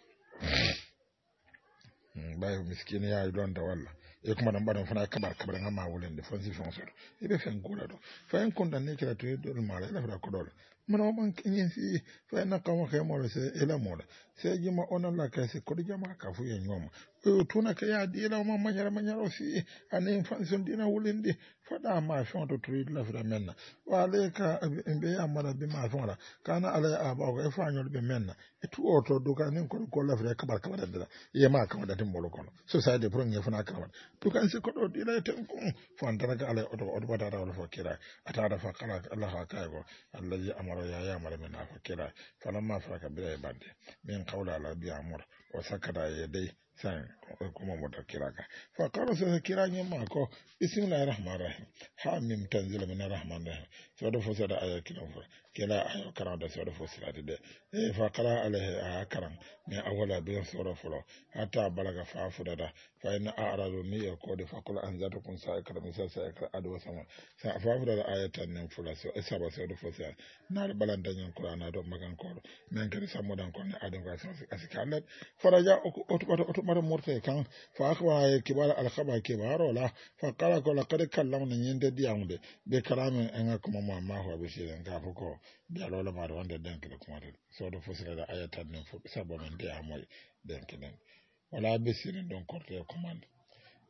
bay miskini ya don da walla e kuma dan badan fana kabar kabar ngama wurin da fonsi fonso e be fen kula do fa en kon dan ne kira to do mala la fra ko do mana man kinyen si fa na kama kay mo se ela mo se jima onan la kay se ko jama ka fu yen ngom e tuna ka ya di la mo manyara manyara si anen fanson dina wulinde fada ma fon to treat la fra menna wale ka be ya mara be ma fon la kana ala aba ko e fa nyol be menna e tu oto do ka nen ko ko la fra kabar kabar da ye ma ka da timbolo kono so sa de pro nye fana kabar to kan se ko do di la te ko fon dara ka ala oto oto bata wala fo kira atara fa kala allah ha kay ko allazi amara ya ya mara men afa kira falamma faraka bi bande min qawla la bi amur wa sakata yadai san kuma mota kiraka fa qala sa kira nyama ko bismillahir rahmanir rahim ha mim tanzila min arrahmanir rahim so do fo sada aya kila fo kila ayo karam da so do fo sada de e fa qala alaihi akaram ne awala bi so do fo hatta balaga fa fuda da fa in a'radu ni ko de fa qul anzatukum sa'ikra misal sa'ikra adu sama sa fa fuda da ayatan nin fula so isa ba so do fo sada na balanda nyon qur'ana do magan ko men kadi samodan ko ne adam ga so asikalet faraja oto oto mara morte kan fa akwa kibara al khaba kibaro la fa kala ko la kade kallam ne nyinde diamde be kalamen en ko mo ma ho be siren ga ko da lola ma wanda den ko kuma so do fosira da ayatan ne fo sabo men de amoy den kenen wala be siren don korte commande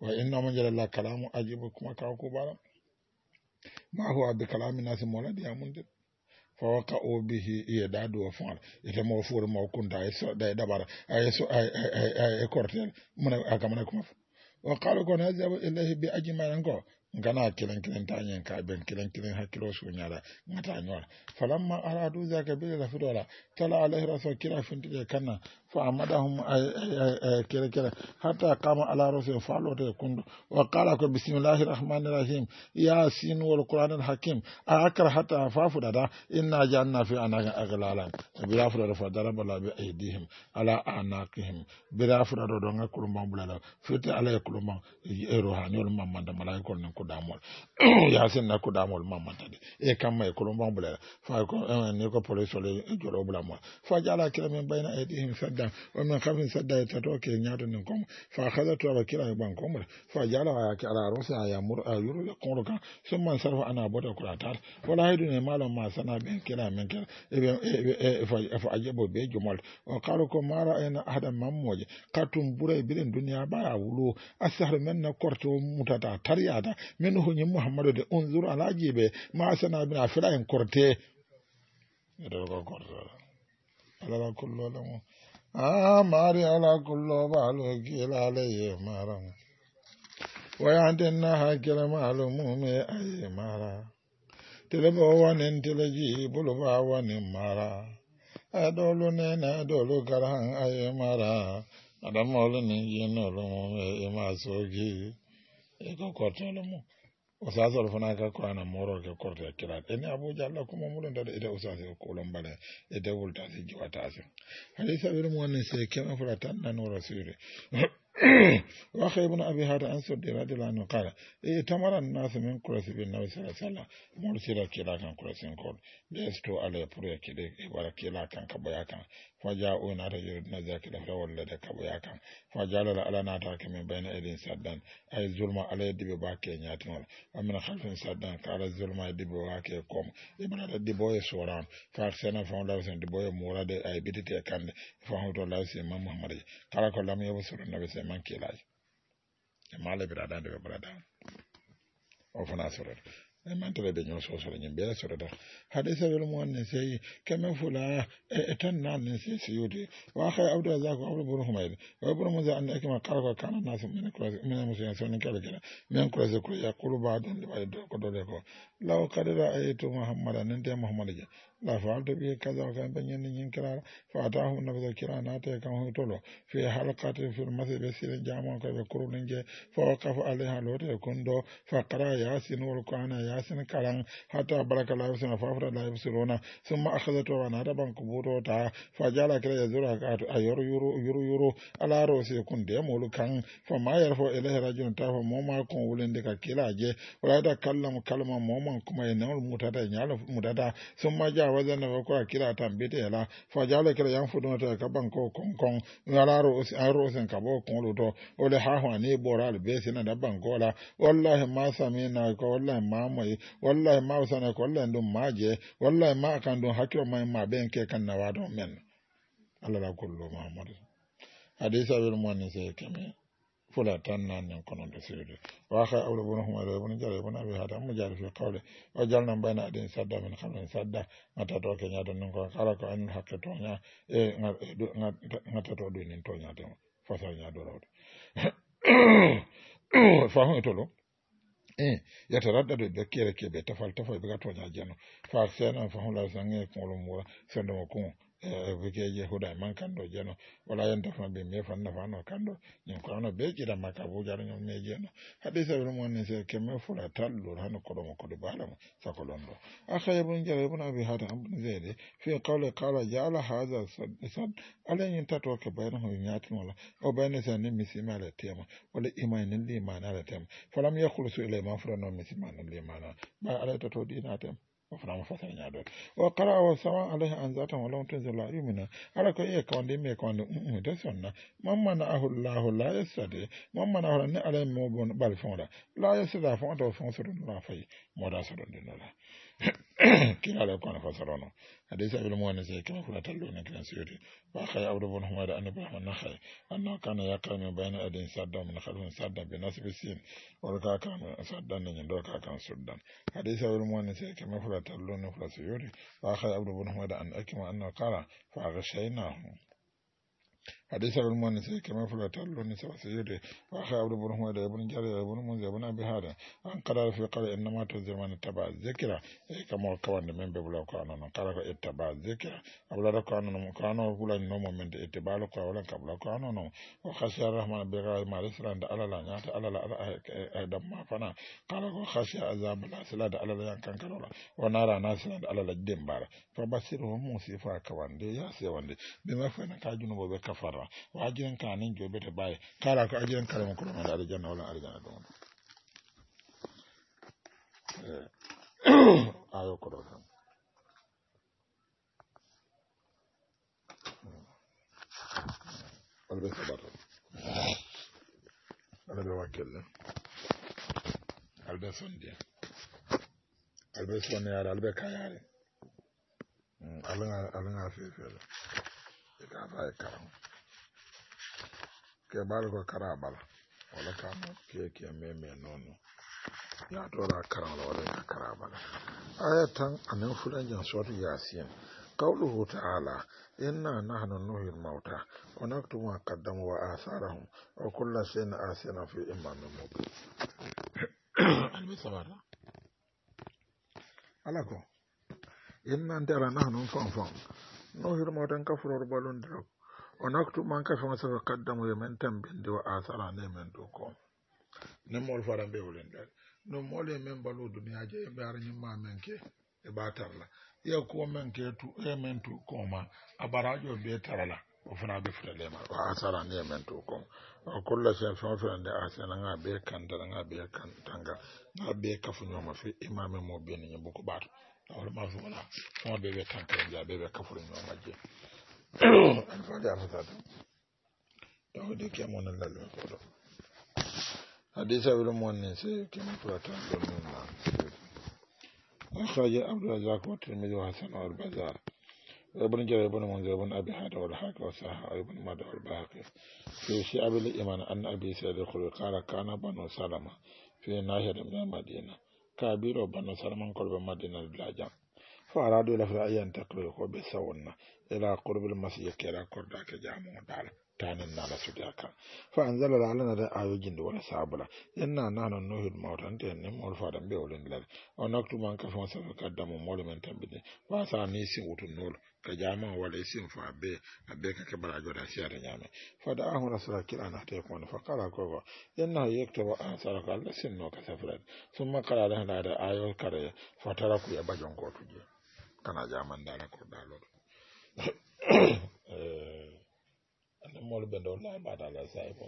wa inna man jala la kalamu ajibu kuma ka ko bara ma huwa bi kalami nas moladi amunde fa waka o bihi iya dadu wa fa'al ita mo furu mo kunda ay so day dabara ay so ay ay ay kortel mun aka man kuma wa qala ko nazabu ilayhi bi ajmalan ko ngana kilen kilen tanyen ka ben kilen kilen hakilo su nyala ngata nyora falamma aradu zaka bil la fidola tala alaihi rasul kila fintide kanna fa amadahum ay kila kila hatta qama ala rasul falo de kundu wa qala ko bismillahir rahmanir rahim yasin wal qur'anil hakim akra hatta fafu dada inna janna fi anaka aglalan bila fuda fa daraba la bi aidihim ala anaqihim bila fuda do ngakul mambula fiti ala kuluma ero hanol mamanda malaikol nan kudamol yasin na kudamol mamanta de e kamma e kolon bambula fa ko ne ko police le joro bula mo fa jala kila men bayna aidihim sadda wa min khalfin sadda ta to ke nyaado nin kom fa khadatu wa kila ban kom fa jala ya kala rusa ya mur ayuru le konroka summan sarfa ana bota kulatar wala haidu ne malam ma sana ben kila men kila e fa fa ajabo be jumal wa qalu ko mara ina ahada mammoje katum buray bilen duniya ba wulu asahar men na korto mutata tariyada min hunyi muhammadu de unzur alajibe ma sana bin afira en korte edo ko korto ala kullu lamu ah mari ala kullu balu gila le maram wa yandenna hakira malumu me ay mara telebo wanen teleji buluba wanen mara adolu ne na dolu garan ay mara adamolu ni yenolu me ma sogi e ko kortolo mo o sasol fana ka ko ana moro ke korte kira eni abuja Allah kuma mulun da ida usase ko lambale e de wulta se jiwata se hadisa bir mo ne se kema fura tan nan rasuli wa khaybun abi hada an suddi radiyallahu anhu qala e tamara an-nas min kurasi bin nabi sallallahu alaihi wasallam mursila kila kan kurasin ko desto ale pure kide e wala kila kan ka baya kan faja'u na ta yurna zakila fa walla da ka baya kan fajala ala na ta kame bayna idin saddan ay zulma ala dibe ba ke nyatin wala amina khalfin saddan kala zulma dibe wa ke kom ibra da dibo e soran fa sena fa wala sen dibo e murade ay bidite kan fa hoto la se mam muhammad kala ko lam yabu sura nabi se man ke laaj mala bi da da be brada o fana sura e man tele be nyoso sura nyim be sura da hadisa wel mo ne sey kama fula e tan nan ne sey siyudi wa khay abdu zako abdu buru humayde wa buru mo za an akima kala kana nasu min ko min musin so ne kala kala min ko ze ko yaqulu ba'dan li ba'd ko dole ko law qadara aytu muhammadan nte muhammad ja la fa'altu bi kaza kan banyen nyin kira fa atahu nabza kira na ta kan hotolo fi halaqati fil masjid sir jama ko be kurun je fa waqafa alaiha lote kundo fa qara yasin wal qur'ana yasin karan hatta baraka la yusna fa afra la yusruna thumma akhadhatu wa nada ban kubuto ta fa jala kira yazura ka ayuru yuru yuru yuru ala rosi kunde mulukan fa ma yarfa ilahi rajulun ta fa moma kun wulinde ka kila je wala da kallam kalma moma kuma yana mutata nyala mutata thumma ja wazana ko kila tambite la fa jala kira yan fuduna ta ka ban ko kon kon ala rosi arosen ka bo kon luto ole ha ha ne boral be sina da ban gola wallahi ma samina ko wallahi ma mai wallahi ma sana ko wallahi dum maje wallahi ma kan dum hakiro mai ma ben ke kan na wado men Allah la kullu muhammad hadisa bir mo ne se kame fula tan nan nan kono do sirde wa kha awla bunu huma do bunu jare bunu abi hada mu jare fi qawle wa jalna bayna adin sadda min khamin sadda mata to ke nyaado non ko kala ko an hakke to nya e ngata to do nin to nyaado fasa nyaado rawde fa ho to lo e yataraddadu be kere ke be tafal tafal be to nya jeno fa sena fa ho la sange ko lo mura sendo ko vikeje huda man kando jeno wala yanta fa be me fanna fa no kando nyen ko no be jira maka bu jar nyom me jeno hadisa be mo ne se kemme fula tallo hanu ko do ko do balam sakolondo akhayibun jaribun abi hada ambun zede fi qawli qala ja'ala hadha sad alan yantato ke bayna ho nyatin wala o bayna sa ni misima la tema wala imanin li mana la tema falam yakhlusu ila ma fura no misima li mana ba ala to dina tema fana fasa nyaado o qara wa sawa alaihi an zata wa law tunzila yumina ala ko e ko ndi me ko ndi mm de sonna mamma na ahullahu la yasadi mamma na ahullahu ala mo bon bal fonda la yasada fonda fonda la fay moda so don la kila la ko na fasarono hadisa bil muwannas kama fula tallo na kiran sirri wa khay abdu bin humayd an ibrahim nakhai anna kana yaqanu bayna adin sadda min khalfin sadda bi nasbi sin wa ka kana saddan ni ndo ka kan suddan hadisa bil muwannas kama fula tallo na fula sirri wa khay abdu bin humayd an akima anna qala fa ghashaynahu حديث ابن المؤنس كما فلا تلو نساء سيده واخي عبد بن حميد ابن جرير ابن منذر ابن ابي هذا ان قال في قال انما تنزل من اتبع الذكر كما كان من ببلا كان قال اتبع الذكر ابلا كان كان ولا نوم من اتباع ولا قبل كان وخشى الرحمن بغير ما رسل على لا نات على لا ادم ما فنا قال وخشى عذاب لا سلاد على لا كان كان ونرى ناس على لا دمبار فبصرهم موسفا كوان دي يا سيوان بما فنا كاجنو بكفر wa ajiran kanin jobe ta baye kala ko ajiran kala mo ko ma da aljanna wala aljanna don eh ayo ko do albe sabata albe wakilla albe sonde albe sonne yara albe kayare alanga alanga fefe ka fa karam ke bal ko karabala wala kama ke ke meme nono ya tora karabala wala ya karabala ayatan anan fulan jan suratu yasin qawluhu ta'ala inna nahnu nuhyil mauta wa naktubu ma qaddamu wa atharahum wa kullu shay'in asina fi imamin mubin albi sabara alako inna ndara nahnu fanfan nuhyil mauta kafuru balun drak onaktu man ka fama saka kaddamu ye men tambinde wa asara ne men do ko ne mol fara be wolen dal no mole men balu duniya je be ar nyima men ke e batarla ya ko men ke tu e men tu ko ma abarajo be tarala o fana be frele ma wa asara ne men tu ko o kullu shay fa fa ande asana nga be kan dara nga be kan tanga nga be kafu nyoma fi imame mo be ni buko bat awol ma fu wala mo be be kan kan ja be be kafu nyoma je alfadi alfatatu tawde kemon lal ko hadisa bil muannisi kema pratan donna أخرج عبد الرزاق والترمذي وحسن والبزار وابن جرير بن منذر بن أبي حاتم والحاكم وصححه ابن ماجه والبيهقي في شعب الإيمان أن أبي سعيد الخدري قال كان بنو سلمة في ناحية من المدينة كبير بنو سلمة قرب المدينة البلاجة فأرادوا لفظ أن ينتقلوا بسونا إلى قرب المسجد كلا كرداك جامع دار تاني نالا سجاكا فأنزل لنا ذا آيو جند ولا سابلا إنا نحن نوهي الموت أنت نمول فادم بيولين لذي ونكتب من كفون سفك الدم مولي من تنبدي واسا نيسي وتنول كجامع ولا يسين فأبي أبيك كبرا جودا سيارة نعمي فدعاه رسول كلا نحتيكون فقال كوكو إنه يكتب آثارك الله سنو كسفرد ثم قال لنا ذا آيو كري فتركوا يبجون كوتو جي kana jaman dala ko dalo eh ana mol be do la ba dala sai ko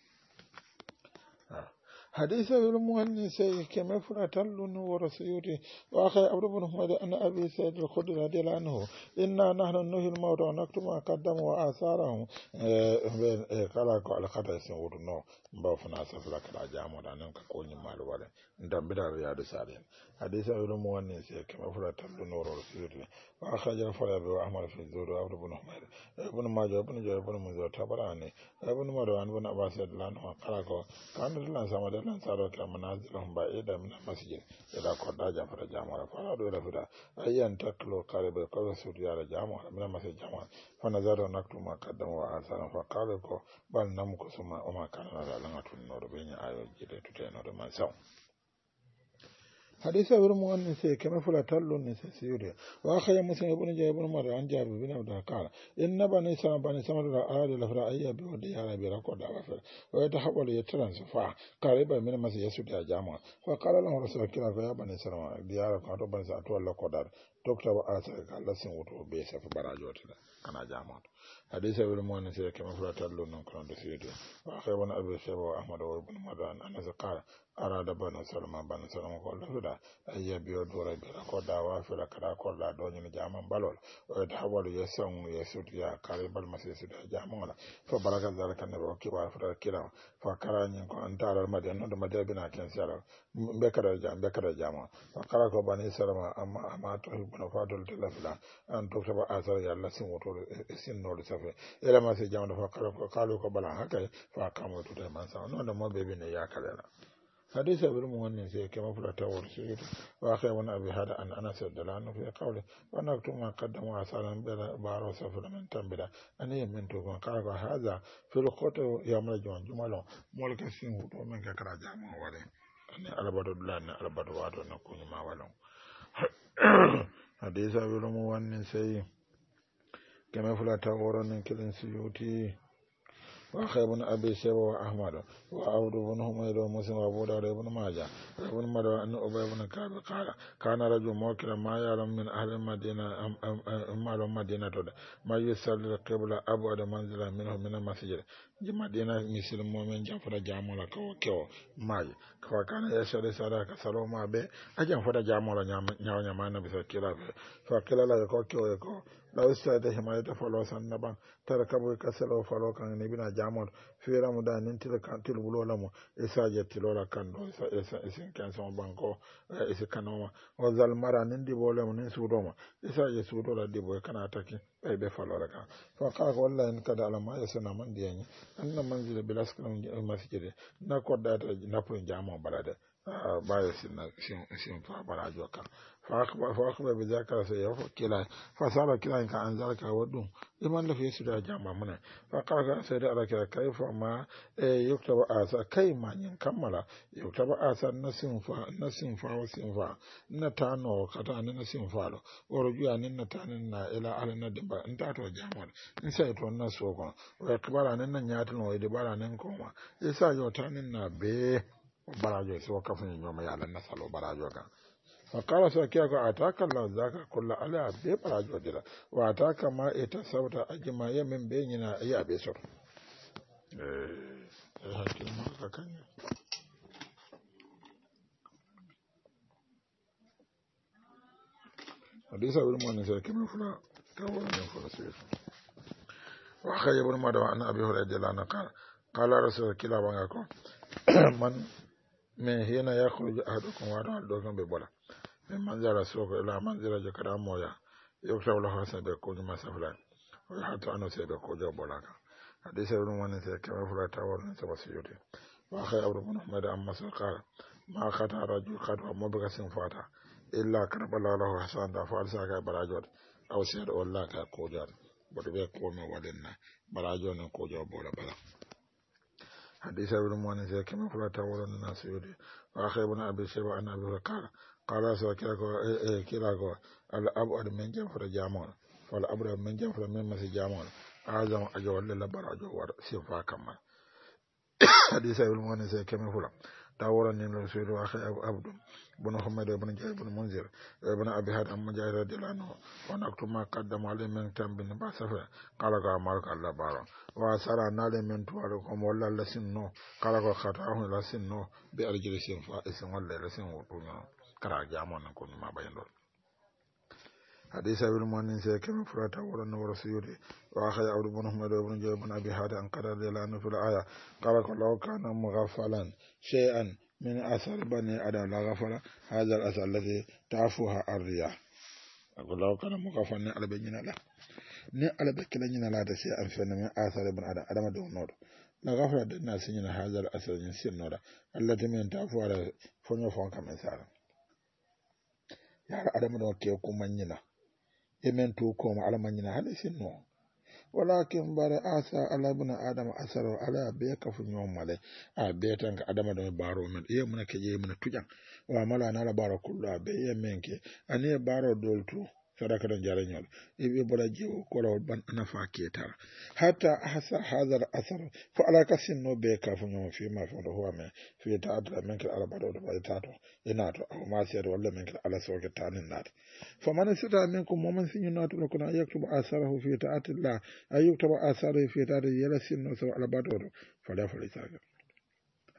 حديث المؤنس كما فرتل ورسيوتي واخي عبد بن حميد ان ابي سعيد الخدري رضي الله عنه انا نحن نهي الموت ونكتب ما قدموا واثارهم قال قال قد سنور نو بوفنا سفلا كلا جامو دان كو ني مال ولا ndam bida riyadu salin حديث المؤنس كما فرتل ورسيوتي واخرج فرابي واحمد في الزور عبد بن حميد ابن ماجه ابن جرير بن منذر تبراني ابن مروان بن عباس رضي الله عنه قال كان الله سما lan saro ka manazilahum ba'ida min masjid ila qada jafara jamara fara do rafida ayyan taklo qariba qawla suriya jamara min masjid jamara fa nazara naktu ma qaddama wa asara fa qala ko bal nam ko suma o ma kana la langatun no do benya ayo jide tuté no do man saw حديث أبو المؤنس كما فلا تلو النساء سيوريا وآخر مسلم ابن جابر بن مرة عن جابر بن عبد الله قال إن بني سلمة بني سلمة أراد لفرائية بوديها بركض عفر ويتحول يترن سفاح قريبا من المسجد يسود يا جامع فقال له رسول الله يا بني سلمة ديارك أنتم بني سلمة أتولى قدر تكتب آثارك الله سنوتو بيسا في براجوتنا كان جامع حديث أبو المؤنس كما فلا تلو نكران سيوريا وآخر بن أبي شيبة وأحمد وابن مدان أنس قال أراد بني سلمة بني سلمة قال له sara ayya biyo dora bira ko dawa fira kada ko la do ni jaman balol o da hawal yasan yasud ya kare bal masisu da jamon fa baraka zalika ne ro kiwa fa kira fa karani ko antara madina do madina bina ken sara be kada jam be kada jama fa kala ko bani salama amma amma to ibn fadul tilafila an to saba asar ya Allah sin woto sin no safe ila ma sai jama fa kala ko kalo ko bala haka fa kamo to da man sa no da mo be ne ya kala حديث ابن مؤنس كما فلت ورسول واخي من ابي هذا ان انا سدلان في قوله ونكتب ما قدموا اثارا بلا بارو سفر من تنبلا ان يمنتو قال هذا في الخطو يوم الجمعه جمعه مولك سين وتو من كرا جامع وله ان البدو لان البدو وادو نكون ما ولو حديث ابن مؤنس كما فلت ورن كلن سيوتي وأخي بن أبي شيبة وأحمد وعبد بن حميد ومسلم وأبو داود بن ماجه وابن مدوى أن أبي بن كعب قال كان رجل موكلا ما يعلم من أهل المدينة أمال المدينة ما يصلي القبلة أبعد منزلا منه من المسجد مدينة مثل المؤمن جعفر جامولا كو كو ماي فكان يشهد صلاة صلوا ما به أجعفر جامولا نياو نيامان بس كلا فكلا لا يكو كو يكو لو استعد حماية فلو سنبان تركبوا كسلوا فلو كان نبينا جامول في رمضان ننتل كان تلبلو لمو إساجة تلولا كان دو إسا إسا كان سوى بانكو إسا كانوما وذال مرا نندي بولم ننسودوما إساجة سودولا دي بوي كان أتاكي أي بفلو لكا فقال والله إن كدا لما يسنا من دياني أن منزل بلاسك المسجد نكود داتا نپوين جامو بلده بايو سين سين فابراجو كان فأخبر فأخبر بذلك سيف كلا فسأل كلا إن كان ذلك ودون لمن لفي سورة جامع منه فقال سيد على كلا كيف ما يكتب آسا كي ما ينكمل يكتب آسا نسين فا نسين فا وسين فا نتانو كتان نسين فا ورجوع نتان إلى أهل ندب انتاتو جامع نسيتو النسوكم ويقبل أن نياتنا ويدبال ننكوما إسا يوتان نبي براجو سوى كفن يوم يعلى النسل وبراجو كان فقال سكيك أتاك الله ذاك كل على أبي براجو دلا وأتاك ما إتصوت أجمع يمن بيننا يا بيسر إيه هكذا ما كان حديث أبو المؤمن سيكون فلا كون فلا سيف وأخي ابن مدوى أن أبي هريرة قال قال رسول كلا بانكم من من هنا يخرج أحدكم وأنا أدوكم ببلا من منزل السوق إلى منزل جكرا مويا يكتب له سيبكوج ما سفلان ويحتى أنه سيبكوج بولاك حديث ابن مؤنس كما فلا تاور نسبة سيوتي وأخي أبو بن حميد أما قال ما خطأ رجل خطأ مبغى سنفاتا إلا كرب الله له حسان دفعل ساكا براجود أو سيد الله كوجار بدو كومي ودنا براجود كوجار بولا بلا حديث ابن مؤنس كما فلا تاور الناس يودي وأخي ابن أبي شيبة أن أبي قال قال ساكيكو إيه كيلاكو الأبعد من جنفر جامون فالأبعد من جنفر من مسي جامون أعظم أجوال لبراجو ورسيفا كما حديث ابن مؤنس كما فلا تاورا نين رسول أخي أبو عبد بن حميد بن جابر بن منذر ابن أبي هاد أم جابر رضي الله عنه ونكتب ما قدم عليه من تام بن باسفه قال قال مالك الله بارا وأسرع نالي من تواركم ولا لسنو قال قال خطأه لسنو بأرجل سنفا اسم ولا لسن وطونا كرا جامونا كون ما بين دول حديث ابن مؤنس كما فرات ورن ورسول واخي عبد بن حميد بن جابر بن ابي هاد ان قال لنا في الايه قال لو كان مغفلا شيئا من اثر بني ادم لا غفل هذا الاثر الذي تعفوها الرياح اقول لو كان مغفلا على بيننا لا ni ala be kala nyina la da sai an fenna min asar ibn adam adam do nodo la gafara da na sin nyina hazal asar nyin sin noda Allah ta min ta fuara fonyo fon kamen sara ya adam do ke ku manyina emen to ko ma ala manyina hada sin no walakin bare asa ala ibn adam asar ala be ka fu nyom male a be tan ka adam do baro men e mun ke je mun tujan wa mala na la baro kullu be yemenke ani baro doltu sadaka da jaranyol ibe bora jewo kola ban nafa keta hatta hasa hadar asar fa ala kasin no be ka fu nyom fi ma fa do huwa fi ta'adra min kal ala bado do tato inato aw ma sir walla min kal ala soke tanin nat fa man sita minkum mu'min sin nato ko na yaktubu asarahu fi ta'atillah ayuktubu asarahu fi ta'ati yala sin no so ala bado do fa la fa isaga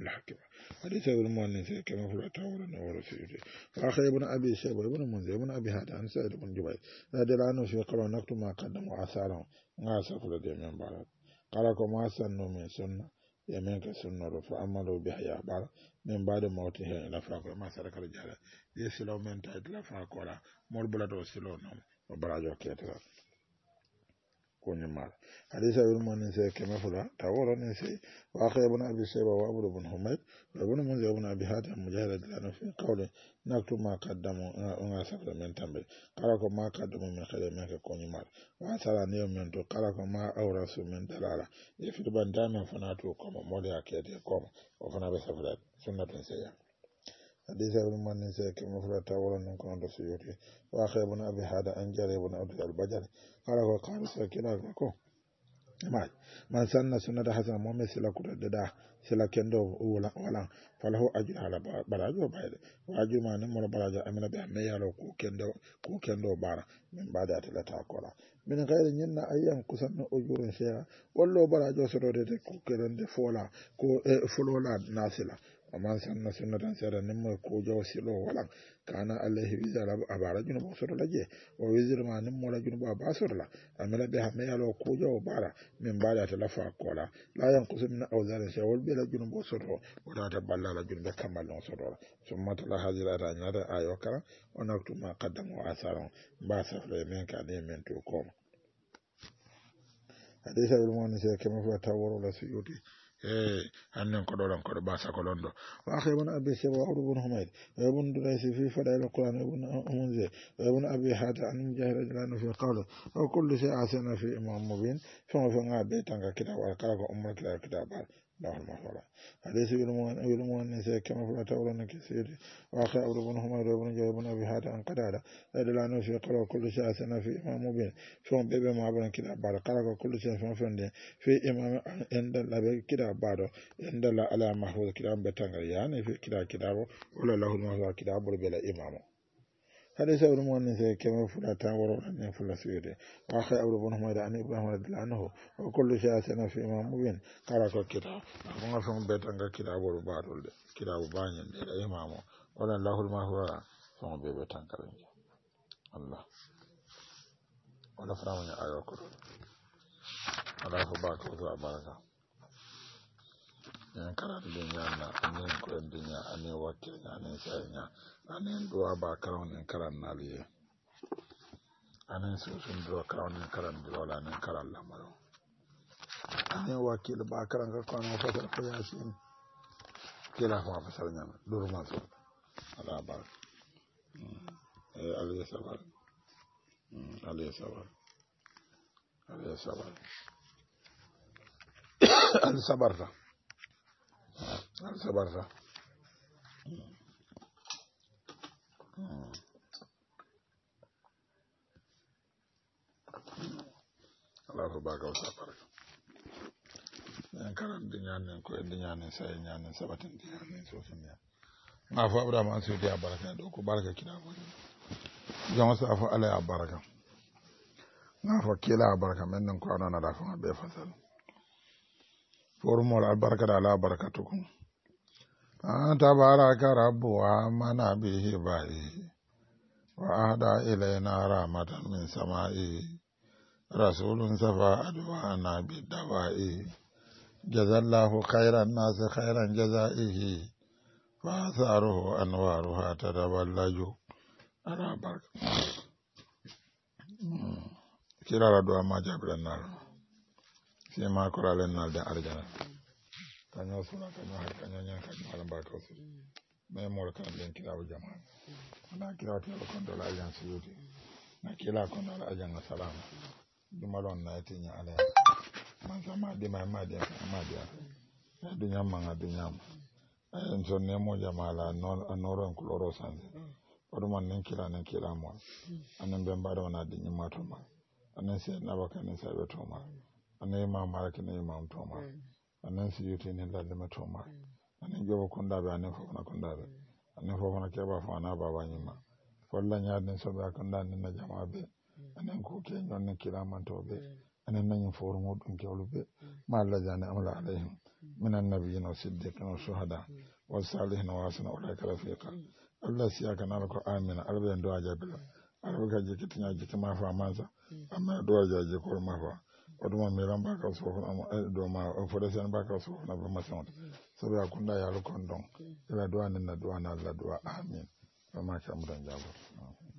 الحكم حديث ابن المؤنس كما في التاور نور سيدي واخي ابن ابي شيبه ابن منذر ابن ابي هذا عن سعيد بن جبير رضي الله عنه في قول نكتب ما قدموا اثارهم ما سفر دي من بعد قال كما سنوا من سنه يمنك سنه فعملوا بها بعد من بعد موته الى فاق ما سرك الرجال يسلو من تايت لا فاق ولا مول بلادو سلو نوم وبراجو كيتلا كوني مال حديث ابن المؤنس كما فلا تاور نسي واخي ابن ابي شيبه وابو بن حميد وابن منذر ابن ابي هاتم مجاهد لنا في قوله نكتب ما قدموا ان سفر من تنبل قالكم ما قدموا من خير منك كوني مال واسال نيوم من تو قالكم ما اورثوا من دلاله يفيد بان دائما فناتو كما مولى اكيد كما وفنا بسفر سنه سيئه حديث ابن المؤنس كما فلا تاور نكون رسيوتي واخي ابن ابي هذا انجل ابن عبد البجر قال وقال سكينا كو ما من سن سنة حسنة محمد سلا كودا دا سلا كندو ولا ولا فله اجر على براجو بايد واجر ما نمر براجو امنا به ميالو كو كندو كو كندو بارا من بعد اتلتا كولا من غير نينا ايام كسن اجور شيء ولو براجو سرودي كو كندو فولا كو فلولا ناسلا ومن سن سنة سيرا نمو كوجو سلو ولا كان عليه وزر أبارا جنوب وصر لجي ووزر ما نمو لجنوب أباسر لا أملا بها ميالو كوجو بارا من بعد تلفا قولا لا ينقص من أوزار سيول بلا جنوب وصر ولا تبالا لجنوب كمال وصر ثم تلا هذه الأرانيات آيو كرا ونكتب ما قدموا آثارهم باسف لمن كان يمن توقوم حديث المؤنس كما في التاور والسيوطي eh hannen ko dolon ko basa ko londo wa akhi ibn abi shayba wa ibn humayd wa ibn duraysi fi fadail alquran ibn munzir wa ibn abi hata an mujahid lana fi qawli wa kullu shay asana fi imam mubin fa fa ngabe tanga kita wa kala ko umma kita kita ba الله المغفرة حديث ابن المؤنس كما في التوراة كثير وأخي أبو بن حميد وابن جابر بن أبي هاتم عن قتادة رضي الله عنه في قال كل شيء سنة في إمام مبين فهم بيبي ما بين كده بعد قال كل شيء فهم فين في إمام عند الله كده بعد عند الله على محفوظ كده بتنغ يعني في كده كده ولا له المحفوظ كده بلا إمامه حديث ابن المؤنس كما في التوراة وأن في السيرة وأخي أبو بن حميد عن إبراهيم رضي الله عنه وكل شيء سنة في إمام مبين قال كده ما فهم بتنغ كده أبو بعد كده أبو بانين إمامه ولا له المحفوظ فهم بيبي تنغ الله ولا فرامنا أيوكر الله فبارك وتعالى yan karar dunya na anin ko dunya anin wakil na anin saynya anin duwa ba karon en karan naliye anin so sun duwa karon en karan duwa anin karan lamaro anin wakil ba karan ka kono fasal ko yasin kila fa fasal nyama duru maso ala ba eh ali sabar ali sabar ali sabar ali sabar sabarta Allah ko baka wasa barka en karan dinyan ko en dinyan sai nyan sabatin dinyan so sun ya ma fa abra ma su dia baraka do ko baraka kina ko jama sa fa ala baraka na fa kila baraka men nan ko ana da fa be fasal formol albarka da ala barakatukum تبارك رب ومن به بائي وأهدى إلينا رحمة من سمائي رسول سفى أدوانا بالدواء جزى الله خير الناس خيرا جزائه فآثاره أنوارها تتبلج على بركة كلا ردوا ما جاب لنا سيما كرا لنا لدى أرجانا kanyo sura kanyo har kanyo nyan kanyo halan ba ka wasu mai mor kan den kira wa jama'a na kira ta ko kon dola ajan suyuti na kila kon dola ajan salama dumalon na tinya ala man sama di ma ma di ma di ya dunya man dunya en son ne mo jama'a la non anoron kuloro sanze odo man nen kila nen kila mo anan ben bado na di nyima to ma anan se na baka ne sabe to ma anan ma marake ne imam to ma anan si yuti ni lalle ma toma anan jobo konda be anan fofo na konda be anan fofo na keba fo na baba nyima walla nyaadin so be konda ni na jama be anan ko ke non ni kila man to be anen nañi foru modum kewlu be ma allazina amala alayhim min annabiyina wa siddiqina wa shuhada wa salihina wa hasuna ulaika rafiqa allah siya kanala ko amina albe ndo ajabila albe ka jikitinya jikima fa manza amma do ajaje ko ma fa oduma mi ramba ka so am do ma fo sen ba ka so na ba masan so ya kunda ya lo kondon ila do anin na do ana allah do amin ma ka mudan jabo